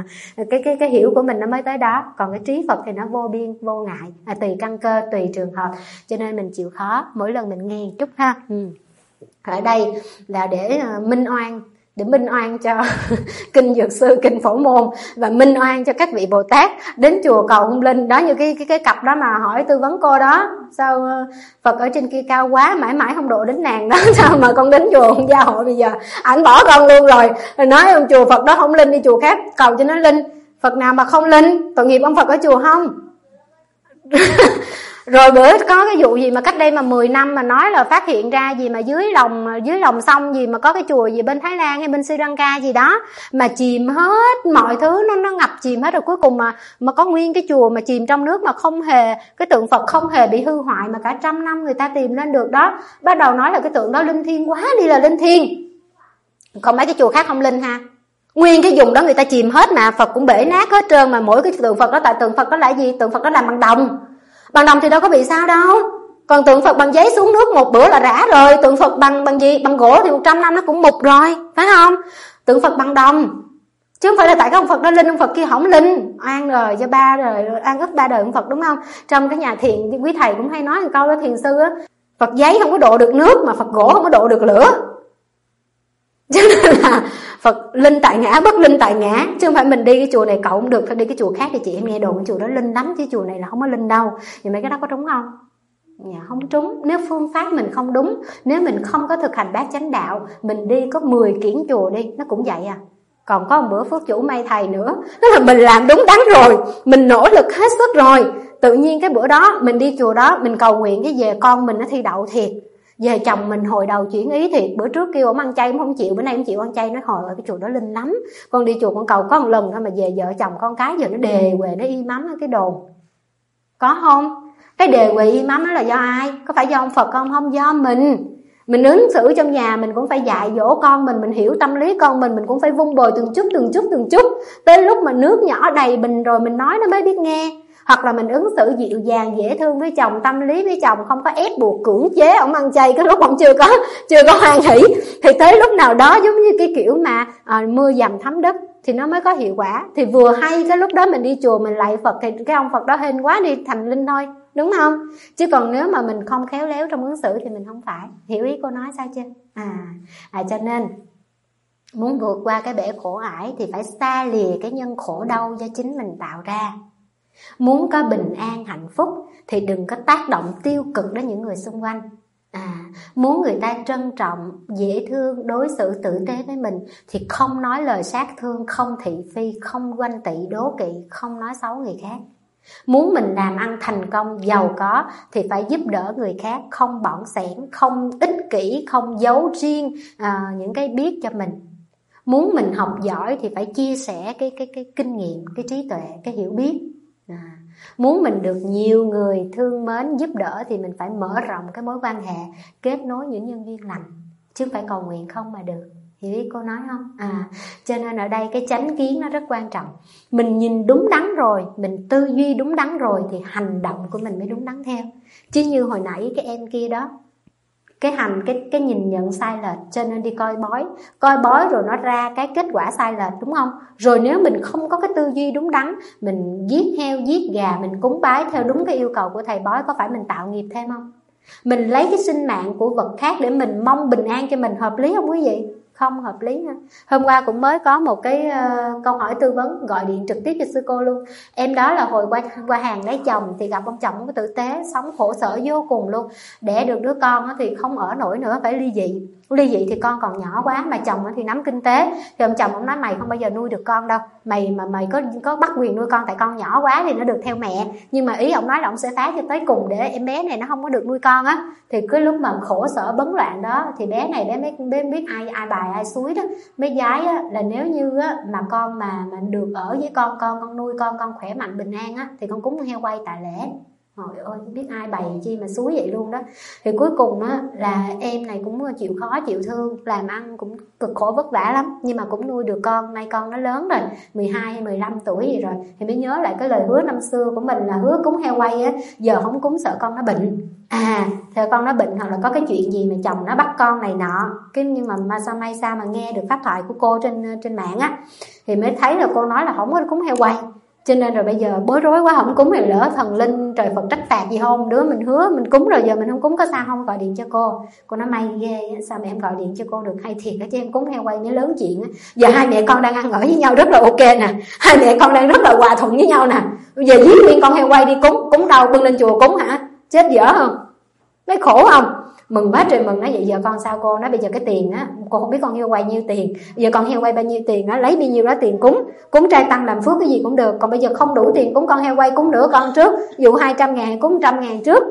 Cái hiểu của mình nó mới tới đó. Còn cái trí Phật thì nó vô biên, vô ngại, tùy căn cơ, tùy trường hợp. Cho nên mình chịu khó mỗi lần mình nghe một chút ha. Ở đây là để minh oan để minh oan cho kinh Dược Sư, kinh Phổ Môn, và minh oan cho các vị Bồ Tát đến chùa cầu hung linh đó. Như cái cặp đó mà hỏi tư vấn cô đó, sao Phật ở trên kia cao quá, mãi mãi không độ đến nàng đó, sao mà con đến chùa Hồng Gia Hội bây giờ ảnh bỏ con luôn rồi nói ông chùa Phật đó không linh, đi chùa khác cầu cho nó linh. Phật nào mà không linh, tội nghiệp ông Phật ở chùa không. Rồi bữa có cái vụ gì mà cách đây mà 10 năm mà nói là phát hiện ra gì mà dưới lòng sông gì mà có cái chùa gì bên Thái Lan hay bên Sri Lanka gì đó mà chìm hết mọi thứ, nó ngập chìm hết rồi, cuối cùng mà có nguyên cái chùa mà chìm trong nước mà không hề, cái tượng Phật không hề bị hư hoại mà cả trăm năm người ta tìm lên được đó. Bắt đầu nói là cái tượng đó linh thiêng quá đi là linh thiêng. Còn mấy cái chùa khác không linh ha. Nguyên cái vùng đó người ta chìm hết mà Phật cũng bể nát hết trơn, mà mỗi cái tượng Phật đó, tại tượng Phật đó là gì? Tượng Phật đó làm bằng đồng. Bằng đồng thì đâu có bị sao đâu. Còn tượng Phật bằng giấy xuống nước một bữa là rã rồi. Tượng Phật bằng gì? Bằng gỗ thì 100 năm nó cũng mục rồi, phải không? Tượng Phật bằng đồng. Chứ không phải là tại cái ông Phật đó linh, ông Phật kia không linh. An đời cho ba đời, an ức ba đời ông Phật, đúng không? Trong cái nhà thiền quý thầy cũng hay nói một câu đó thiền sư á, Phật giấy không có độ được nước mà Phật gỗ không có độ được lửa. Cho nên là Phật linh tại ngã, bất linh tại ngã. Chứ không phải mình đi cái chùa này cậu không được, phải đi cái chùa khác. Thì chị em nghe đồn cái chùa đó linh lắm, chứ chùa này là không có linh đâu. Vậy mấy cái đó có trúng không? Dạ không trúng. Nếu phương pháp mình không đúng, nếu mình không có thực hành bát chánh đạo, mình đi có 10 kiển chùa đi, nó cũng vậy à. Còn có một bữa phước chủ may thầy nữa, đó là mình làm đúng đắn rồi, mình nỗ lực hết sức rồi, tự nhiên cái bữa đó mình đi chùa đó, mình cầu nguyện cái về con mình nó thi đậu thiệt, về chồng mình hồi đầu chuyển ý thiệt. Bữa trước kêu ông ăn chay cũng không chịu, bữa nay cũng chịu ăn chay. Nói hồi ở cái chùa đó linh lắm, con đi chùa con cầu có một lần thôi mà về vợ chồng con cái giờ nó đề huề, nó y mắm cái đồn. Có không? Cái đề huề y mắm đó là do ai? Có phải do ông Phật không? Không, do mình. Mình ứng xử trong nhà mình cũng phải dạy dỗ con mình hiểu tâm lý con mình cũng phải vun bồi từng chút. Tới lúc mà nước nhỏ đầy bình rồi mình nói nó mới biết nghe. Hoặc là mình ứng xử dịu dàng dễ thương với chồng, tâm lý với chồng, không có ép buộc cưỡng chế ông ăn chay cái lúc ông chưa có hoan hỷ. Thì tới lúc nào đó giống như cái kiểu mà mưa dầm thấm đất thì nó mới có hiệu quả. Thì vừa hay cái lúc đó mình đi chùa mình lạy Phật thì cái ông Phật đó hên quá đi thành linh thôi, đúng không? Chứ còn nếu mà mình không khéo léo trong ứng xử thì mình không phải. Hiểu ý cô nói sao chưa? Cho nên muốn vượt qua cái bể khổ ải thì phải xa lìa cái nhân khổ đau do chính mình tạo ra. Muốn có bình an hạnh phúc thì đừng có tác động tiêu cực đến những người xung quanh. Muốn người ta trân trọng, dễ thương, đối xử tử tế với mình thì không nói lời sát thương, không thị phi, không ganh tị đố kỵ, không nói xấu người khác. Muốn mình làm ăn thành công, giàu có thì phải giúp đỡ người khác, không bỏng sẻn, không ích kỷ, không giấu riêng những cái biết cho mình. Muốn mình học giỏi thì phải chia sẻ cái kinh nghiệm, cái trí tuệ, cái hiểu biết. Muốn mình được nhiều người thương mến giúp đỡ thì mình phải mở rộng cái mối quan hệ, kết nối những nhân duyên lành, chứ không phải cầu nguyện không mà được. Hiểu ý cô nói không? Cho nên ở đây cái chánh kiến nó rất quan trọng. Mình nhìn đúng đắn rồi, mình tư duy đúng đắn rồi thì hành động của mình mới đúng đắn theo. Chứ như hồi nãy cái em kia đó, cái nhìn nhận sai lệch, cho nên đi coi bói rồi nó ra cái kết quả sai lệch, đúng không? Rồi nếu mình không có cái tư duy đúng đắn, mình giết heo giết gà, mình cúng bái theo đúng cái yêu cầu của thầy bói, có phải mình tạo nghiệp thêm không? Mình lấy cái sinh mạng của vật khác để mình mong bình an cho mình, hợp lý không quý vị? Không hợp lý ha. Hôm qua cũng mới có một cái câu hỏi tư vấn, gọi điện trực tiếp cho sư cô luôn. Em đó là hồi qua hàng lấy chồng thì gặp ông chồng không có tử tế, sống khổ sở vô cùng luôn. Đẻ được đứa con thì không ở nổi nữa, phải ly dị. Ly dị thì con còn nhỏ quá, mà chồng thì nắm kinh tế. Thì ông chồng ông nói mày không bao giờ nuôi được con đâu, mày có bắt quyền nuôi con, tại con nhỏ quá thì nó được theo mẹ. Nhưng mà ý ông nói là ông sẽ phá cho tới cùng để em bé này nó không có được nuôi con á. Thì cái lúc mà khổ sở bấn loạn đó thì bé này bé biết ai bài ai xúi đó. Bé gái á, là nếu như á, mà con mà được ở với con nuôi con khỏe mạnh bình an á, thì con cúng heo quay tại lễ. Trời ơi, biết ai bày chi mà xúi vậy luôn đó. Thì cuối cùng á là em này cũng chịu khó chịu thương, làm ăn cũng cực khổ vất vả lắm, nhưng mà cũng nuôi được con. Nay con nó lớn rồi, 12 hay 15 tuổi gì rồi, thì mới nhớ lại cái lời hứa năm xưa của mình là hứa cúng heo quay á, giờ không cúng sợ con nó bệnh. Theo con nó bệnh hoặc là có cái chuyện gì mà chồng nó bắt con này nọ. Nhưng mà sao mà nghe được pháp thoại của cô trên mạng á, thì mới thấy là cô nói là không có cúng heo quay. Cho nên rồi bây giờ bối rối quá, không cúng thì lỡ thần linh trời Phật trách phạt gì không? Đứa mình hứa mình cúng rồi giờ mình không cúng có sao không? Gọi điện cho cô nói may ghê, sao mà em gọi điện cho cô được hay thiệt đó chứ, em cúng heo quay mới lớn chuyện á. Giờ hai mẹ con đang ăn ở với nhau rất là ok nè, hai mẹ con đang rất là hòa thuận với nhau nè, bây giờ giết nguyên con heo quay đi cúng đâu, bưng lên chùa cúng hả? Chết dở không? Thấy khổ không? Mừng quá trời mừng. Nói vậy giờ con sao cô? Nói bây giờ cái tiền á, cô không biết con heo quay nhiêu tiền, bây giờ con heo quay bao nhiêu tiền á, lấy bao nhiêu đó tiền cúng trai tăng làm phước cái gì cũng được. Còn bây giờ không đủ tiền cúng con heo quay, cúng nửa con trước, dụ 200.000 cúng 100.000 trước,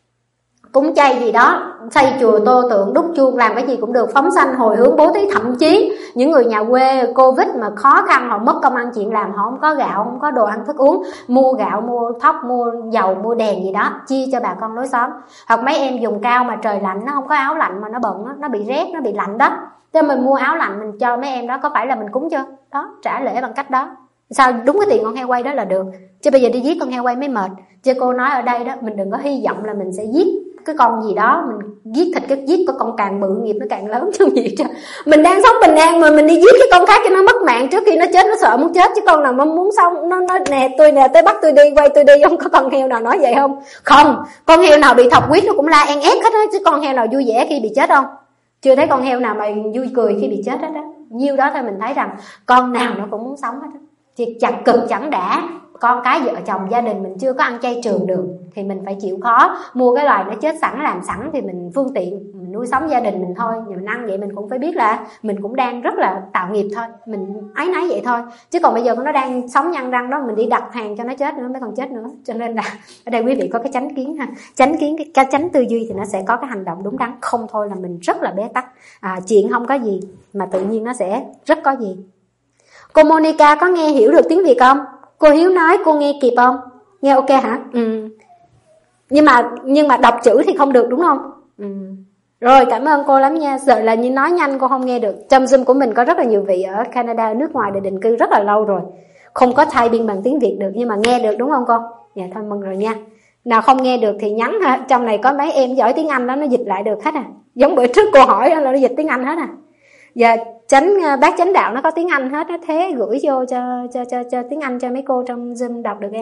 cúng chay gì đó, xây chùa tô tượng đúc chuông, làm cái gì cũng được, phóng sanh hồi hướng bố thí. Thậm chí những người nhà quê Covid mà khó khăn, họ mất công ăn chuyện làm, họ không có gạo, không có đồ ăn thức uống, mua gạo, mua thóc, mua dầu, mua đèn gì đó chia cho bà con lối xóm. Hoặc mấy em vùng cao mà trời lạnh, nó không có áo lạnh mà nó bận, nó bị rét, nó bị lạnh đó, cho mình mua áo lạnh mình cho mấy em đó, có phải là mình cúng chưa? Đó, trả lễ bằng cách đó. Sao đúng cái tiền con heo quay đó là được. Chứ bây giờ đi giết con heo quay mới mệt. Chứ cô nói ở đây đó, mình đừng có hy vọng là mình sẽ giết cái con gì đó, mình giết thịt cái giết có con càng bự nghiệp nó càng lớn chứ gì chứ. Mình đang sống bình an mà mình đi giết cái con khác cho nó mất mạng trước khi nó chết, nó sợ muốn chết. Chứ con nào nó muốn xong nó nói nè tới bắt tôi đi, quay tôi đi. Không có con heo nào nói vậy không? Không, con heo nào bị thọc huyết nó cũng la en ép hết á. Chứ con heo nào vui vẻ khi bị chết không? Chưa thấy con heo nào mà vui cười khi bị chết hết á. Nhiêu đó thôi mình thấy rằng con nào nó cũng muốn sống hết á. Thì chẳng cực chẳng đã, con cái vợ chồng gia đình mình chưa có ăn chay trường được thì mình phải chịu khó mua cái loài nó chết sẵn làm sẵn, thì mình phương tiện mình nuôi sống gia đình mình thôi. Mình ăn vậy mình cũng phải biết là mình cũng đang rất là tạo nghiệp thôi, mình áy náy vậy thôi. Chứ còn bây giờ nó đang sống nhăn răng đó, mình đi đặt hàng cho nó chết nữa, mấy con chết nữa. Cho nên là ở đây quý vị có cái chánh kiến ha, chánh kiến, cái chánh tư duy thì nó sẽ có cái hành động đúng đắn. Không thôi là mình rất là bế tắc, chuyện không có gì mà tự nhiên nó sẽ rất có gì. Cô Monica có nghe hiểu được tiếng Việt không? Cô Hiếu nói cô nghe kịp không? Nghe ok hả? Nhưng mà đọc chữ thì không được đúng không? Rồi, cảm ơn cô lắm nha. Sợ là như nói nhanh cô không nghe được. Trong Zoom của mình có rất là nhiều vị ở Canada, nước ngoài để định cư rất là lâu rồi, không có typing bằng tiếng Việt được, nhưng mà nghe được đúng không cô? Dạ thôi mừng rồi nha. Nào không nghe được thì nhắn ha. Trong này có mấy em giỏi tiếng Anh đó, nó dịch lại được hết à. Giống bữa trước cô hỏi đó là nó dịch tiếng Anh hết à. Dạ bác chánh đạo nó có tiếng Anh hết á, thế gửi vô cho tiếng Anh cho mấy cô trong Zoom đọc được em.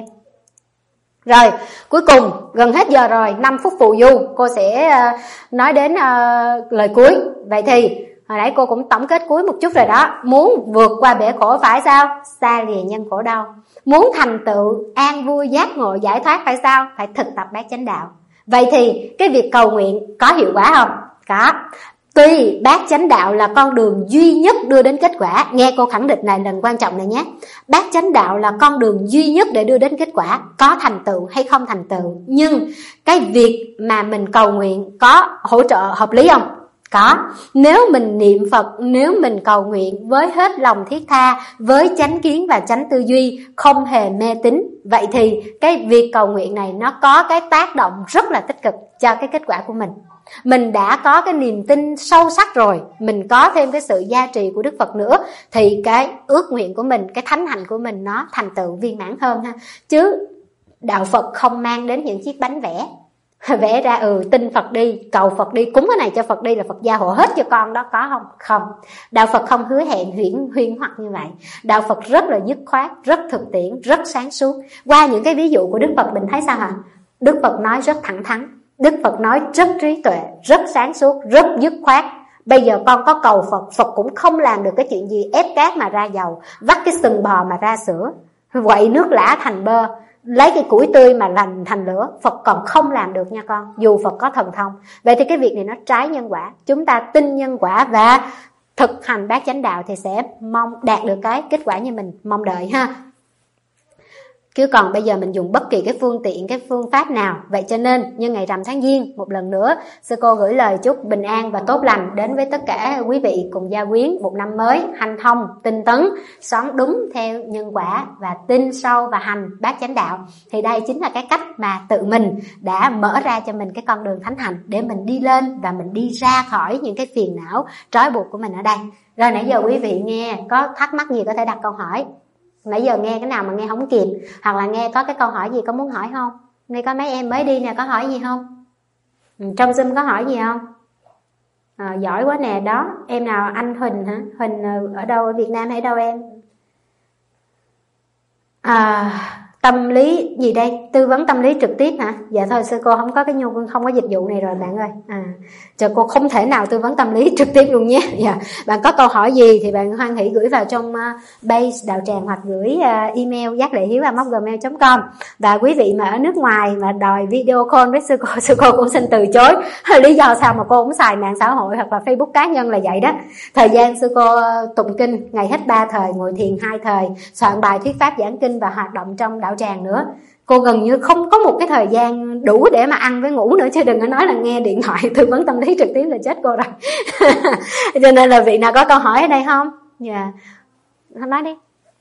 Rồi, cuối cùng gần hết giờ rồi, 5 phút phù du, cô sẽ nói đến lời cuối. Vậy thì hồi nãy cô cũng tổng kết cuối một chút rồi đó. Muốn vượt qua bể khổ phải sao? Xa lìa nhân khổ đau. Muốn thành tựu an vui giác ngộ giải thoát phải sao? Phải thực tập bát chánh đạo. Vậy thì cái việc cầu nguyện có hiệu quả không? Có. Tuy bát chánh đạo là con đường duy nhất đưa đến kết quả, nghe cô khẳng định này lần quan trọng này nhé. Bát chánh đạo là con đường duy nhất để đưa đến kết quả, có thành tựu hay không thành tựu. Nhưng cái việc mà mình cầu nguyện có hỗ trợ hợp lý không? Có. Nếu mình niệm Phật, nếu mình cầu nguyện với hết lòng thiết tha, với chánh kiến và chánh tư duy, không hề mê tín, vậy thì cái việc cầu nguyện này nó có cái tác động rất là tích cực cho cái kết quả của mình. Mình đã có cái niềm tin sâu sắc rồi, mình có thêm cái sự gia trì của Đức Phật nữa, thì cái ước nguyện của mình, cái thánh hạnh của mình nó thành tựu viên mãn hơn ha. Chứ đạo Phật không mang đến những chiếc bánh vẽ ra tin Phật đi, cầu Phật đi, cúng cái này cho Phật đi là Phật gia hộ hết cho con đó, có không? Không. Đạo Phật không hứa hẹn huyễn hoặc như vậy. Đạo Phật rất là dứt khoát, rất thực tiễn, rất sáng suốt. Qua những cái ví dụ của Đức Phật mình thấy sao hả? Đức Phật nói rất thẳng thắn, Đức Phật nói rất trí tuệ, rất sáng suốt, rất dứt khoát. Bây giờ con có cầu Phật, Phật cũng không làm được cái chuyện gì ép cát mà ra dầu, vắt cái sừng bò mà ra sữa, quậy nước lã thành bơ, lấy cái củi tươi mà lành thành lửa. Phật còn không làm được nha con, dù Phật có thần thông. Vậy thì cái việc này nó trái nhân quả. Chúng ta tin nhân quả và thực hành bát chánh đạo thì sẽ mong đạt được cái kết quả như mình mong đợi ha. Chứ còn bây giờ mình dùng bất kỳ cái phương tiện, cái phương pháp nào. Vậy cho nên nhân ngày rằm tháng Giêng, một lần nữa sư cô gửi lời chúc bình an và tốt lành đến với tất cả quý vị cùng gia quyến. Một năm mới hanh thông, tinh tấn, sống đúng theo nhân quả và tin sâu và hành bát chánh đạo. Thì đây chính là cái cách mà tự mình đã mở ra cho mình cái con đường thánh hạnh để mình đi lên và mình đi ra khỏi những cái phiền não trói buộc của mình ở đây. Rồi nãy giờ quý vị nghe có thắc mắc gì có thể đặt câu hỏi. Nãy giờ nghe cái nào mà nghe không kịp, hoặc là nghe có cái câu hỏi gì có muốn hỏi không? Nghe có mấy em mới đi nè, có hỏi gì không? Trong Zoom có hỏi gì không? Giỏi quá nè, đó. Em nào anh Huỳnh hả? Huỳnh ở đâu, ở Việt Nam hay đâu em? Tâm lý gì đây? Tư vấn tâm lý trực tiếp hả? Dạ thôi sư cô không có không có dịch vụ này rồi bạn ơi. Cho cô không thể nào tư vấn tâm lý trực tiếp luôn nhé. Dạ. Bạn có câu hỏi gì thì bạn hoan hỷ gửi vào trong base Đạo Tràng hoặc gửi email giác-lệ-hiếu@gmail.com. Và quý vị mà ở nước ngoài mà đòi video call với sư cô cũng xin từ chối. Lý do sao mà cô cũng xài mạng xã hội hoặc là Facebook cá nhân là vậy đó. Thời gian sư cô tụng kinh ngày hết 3 thời, ngồi thiền 2 thời, soạn bài thuyết pháp giảng kinh và hoạt động trong đạo tràng nữa. Cô gần như không có một cái thời gian đủ để mà ăn với ngủ nữa, chứ đừng có nói là nghe điện thoại tư vấn tâm lý trực tiếp là chết cô rồi. Cho nên là vị nào có câu hỏi ở đây không? Dạ, nói đi.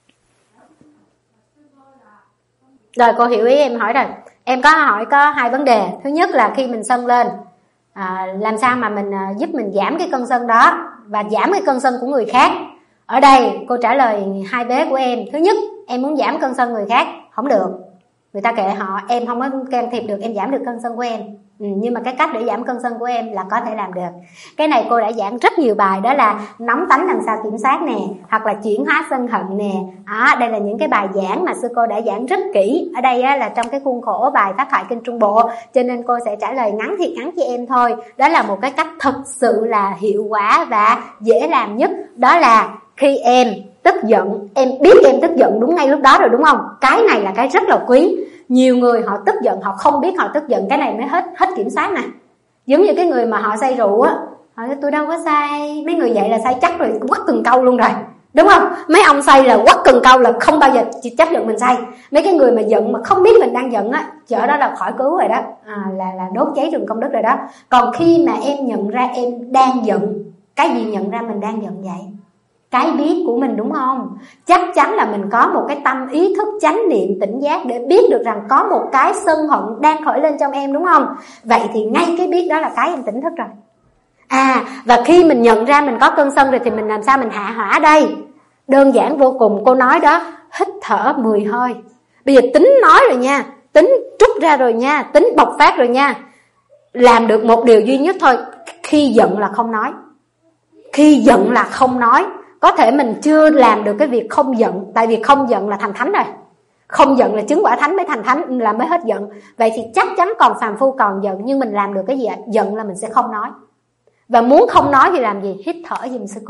Rồi cô hiểu ý em hỏi rồi. Em có hỏi có 2 vấn đề. Thứ nhất là khi mình sân lên, làm sao mà mình giúp mình giảm cái cơn sân đó và giảm cái cơn sân của người khác. Ở đây cô trả lời 2 bé của em. Thứ nhất, em muốn giảm cơn sân người khác, không được, người ta kệ họ, em không có can thiệp được, em giảm được cơn sân của em. Nhưng mà cái cách để giảm cơn sân của em là có thể làm được. Cái này cô đã giảng rất nhiều bài, đó là nóng tánh làm sao kiểm soát nè, hoặc là chuyển hóa sân hận nè. Đây là những cái bài giảng mà sư cô đã giảng rất kỹ. Ở đây là trong cái khuôn khổ bài Pháp thoại kinh Trung Bộ, cho nên cô sẽ trả lời ngắn thiệt ngắn cho em thôi. Đó là một cái cách thực sự là hiệu quả và dễ làm nhất. Đó là khi em tức giận, em biết em tức giận đúng ngay lúc đó rồi đúng không? Cái này là cái rất là quý. Nhiều người họ tức giận, họ không biết họ tức giận, cái này mới hết kiểm soát nè. Giống như cái người mà họ say rượu á, họ nói tôi đâu có say. Mấy người vậy là say chắc rồi, quắt từng câu luôn rồi, đúng không? Mấy ông say là quắt từng câu là không bao giờ chấp nhận mình say. Mấy cái người mà giận mà không biết mình đang giận á, chợ đó là khỏi cứu rồi đó, là đốt cháy rừng công đức rồi đó. Còn khi mà em nhận ra em đang giận, cái gì nhận ra mình đang giận vậy? Cái biết của mình, đúng không? Chắc chắn là mình có một cái tâm ý thức chánh niệm tỉnh giác để biết được rằng có một cái sân hận đang khởi lên trong em, đúng không? Vậy thì ngay cái biết đó là cái em tỉnh thức rồi. Và khi mình nhận ra mình có cơn sân rồi thì mình làm sao mình hạ hỏa đây? Đơn giản vô cùng, cô nói đó, hít thở 10 hơi. Bây giờ tính nói rồi nha, tính trút ra rồi nha, tính bộc phát rồi nha. Làm được một điều duy nhất thôi, khi giận là không nói. Khi giận là không nói. Có thể mình chưa làm được cái việc không giận, tại vì không giận là thành thánh rồi. Không giận là chứng quả thánh mới thành thánh, là mới hết giận. Vậy thì chắc chắn còn phàm phu còn giận, nhưng mình làm được cái gì ạ? Giận là mình sẽ không nói. Và muốn không nói thì làm gì? Hít thở giùm sư cô.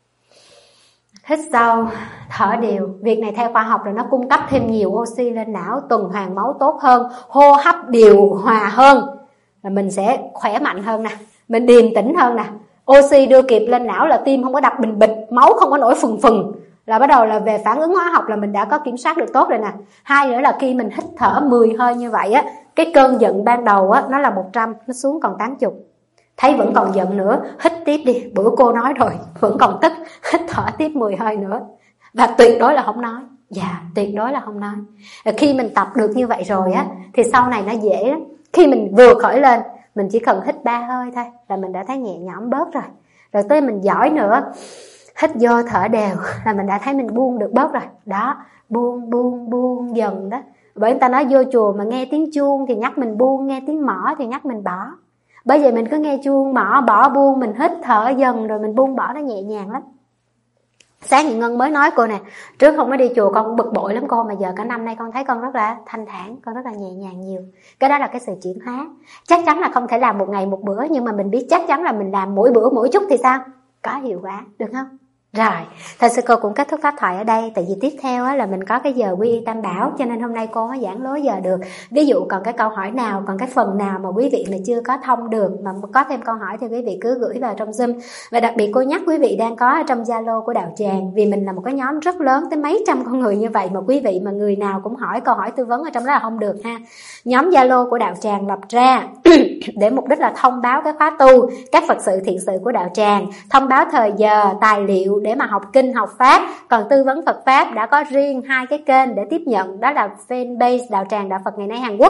Hít sâu, thở đều. Việc này theo khoa học là nó cung cấp thêm nhiều oxy lên não, tuần hoàn máu tốt hơn, hô hấp điều hòa hơn, là mình sẽ khỏe mạnh hơn nè, mình điềm tĩnh hơn nè. Oxy đưa kịp lên não là tim không có đập bình bịch, máu không có nổi phừng phừng, là bắt đầu là về phản ứng hóa học là mình đã có kiểm soát được tốt rồi nè. Hai nữa là khi mình hít thở 10 hơi như vậy á, cái cơn giận ban đầu á nó là 100, nó xuống còn 80. Thấy vẫn còn giận nữa, hít tiếp đi, bữa cô nói rồi, vẫn còn tức, hít thở tiếp 10 hơi nữa. Và tuyệt đối là không nói. Dạ, tuyệt đối là không nói. Khi mình tập được như vậy rồi á thì sau này nó dễ lắm. Khi mình vừa khởi lên, mình chỉ cần hít 3 hơi thôi là mình đã thấy nhẹ nhõm bớt rồi. Rồi tới mình giỏi nữa, hít vô thở đều là mình đã thấy mình buông được bớt rồi. Đó, buông dần đó. Bởi người ta nói vô chùa mà nghe tiếng chuông thì nhắc mình buông, nghe tiếng mõ thì nhắc mình bỏ. Bởi vậy mình cứ nghe chuông mõ bỏ buông, mình hít thở dần rồi mình buông bỏ, nó nhẹ nhàng lắm. Sáng chị Ngân mới nói cô nè, trước không có đi chùa con cũng bực bội lắm cô, mà giờ cả năm nay con thấy con rất là thanh thản, con rất là nhẹ nhàng nhiều. Cái đó là cái sự chuyển hóa. Chắc chắn là không thể làm một ngày một bữa, nhưng mà mình biết chắc chắn là mình làm mỗi bữa mỗi chút thì sao? Có hiệu quả, được không? Rồi, thật sự cô cũng kết thúc pháp thoại ở đây. Tại vì tiếp theo á, là mình có cái giờ quy y tam bảo, cho nên hôm nay cô mới giảng lối giờ được. Ví dụ còn cái câu hỏi nào, còn cái phần nào mà quý vị mà chưa có thông được, mà có thêm câu hỏi thì quý vị cứ gửi vào trong Zoom. Và đặc biệt cô nhắc quý vị đang có trong Zalo của Đạo Tràng, vì mình là một cái nhóm rất lớn tới mấy trăm con người như vậy, mà quý vị mà người nào cũng hỏi câu hỏi tư vấn ở trong đó là không được ha. Nhóm Zalo của Đạo Tràng lập ra để mục đích là thông báo cái khóa tu, các Phật sự thiện sự của Đạo Tràng, thông báo thời giờ, tài liệu để mà học kinh, học pháp. Còn tư vấn Phật pháp đã có riêng 2 cái kênh để tiếp nhận, đó là fanpage Đạo Tràng Đạo Phật Ngày Nay Hàn Quốc,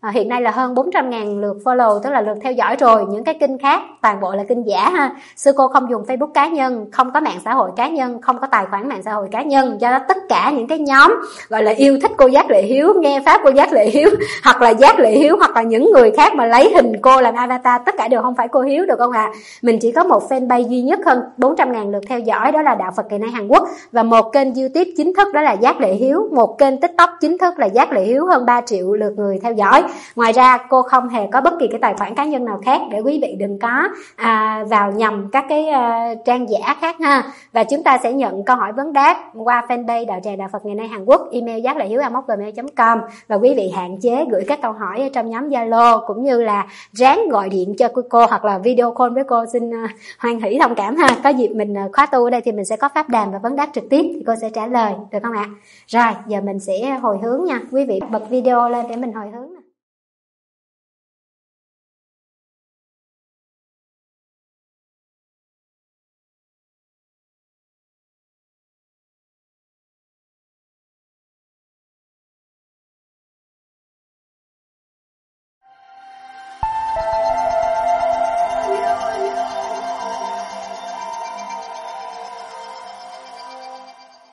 hiện nay là hơn 400.000 lượt follow, tức là lượt theo dõi rồi. Những cái kênh khác toàn bộ là kênh giả ha. Sư cô không dùng Facebook cá nhân, không có mạng xã hội cá nhân, không có tài khoản mạng xã hội cá nhân. Do đó tất cả những cái nhóm gọi là yêu thích cô Giác Lệ Hiếu, nghe pháp cô Giác Lệ Hiếu, hoặc là Giác Lệ Hiếu, hoặc là những người khác mà lấy hình cô làm avatar, tất cả đều không phải cô Hiếu, được không ạ? Mình chỉ có một fanpage duy nhất hơn 400.000 lượt theo dõi, đó là Đạo Phật Ngày Nay Hàn Quốc, và một kênh YouTube chính thức đó là Giác Lệ Hiếu, một kênh TikTok chính thức là Giác Lệ Hiếu, hơn 3 triệu lượt người theo dõi. Ngoài ra cô không hề có bất kỳ cái tài khoản cá nhân nào khác, để quý vị đừng có vào nhầm các cái trang giả khác ha. Và chúng ta sẽ nhận câu hỏi vấn đáp qua fanpage Đạo Tràng Đạo Phật Ngày Nay Hàn Quốc, email giác-lệ-hiếu@gmail.com, và quý vị hạn chế gửi các câu hỏi ở trong nhóm Zalo, cũng như là ráng gọi điện cho cô hoặc là video call với cô. Xin hoan hỷ thông cảm ha. Có dịp mình khóa tu ở đây thì mình sẽ có pháp đàm và vấn đáp trực tiếp, thì cô sẽ trả lời, được không ạ? Rồi giờ mình sẽ hồi hướng nha. Quý vị bật video lên để mình hồi hướng.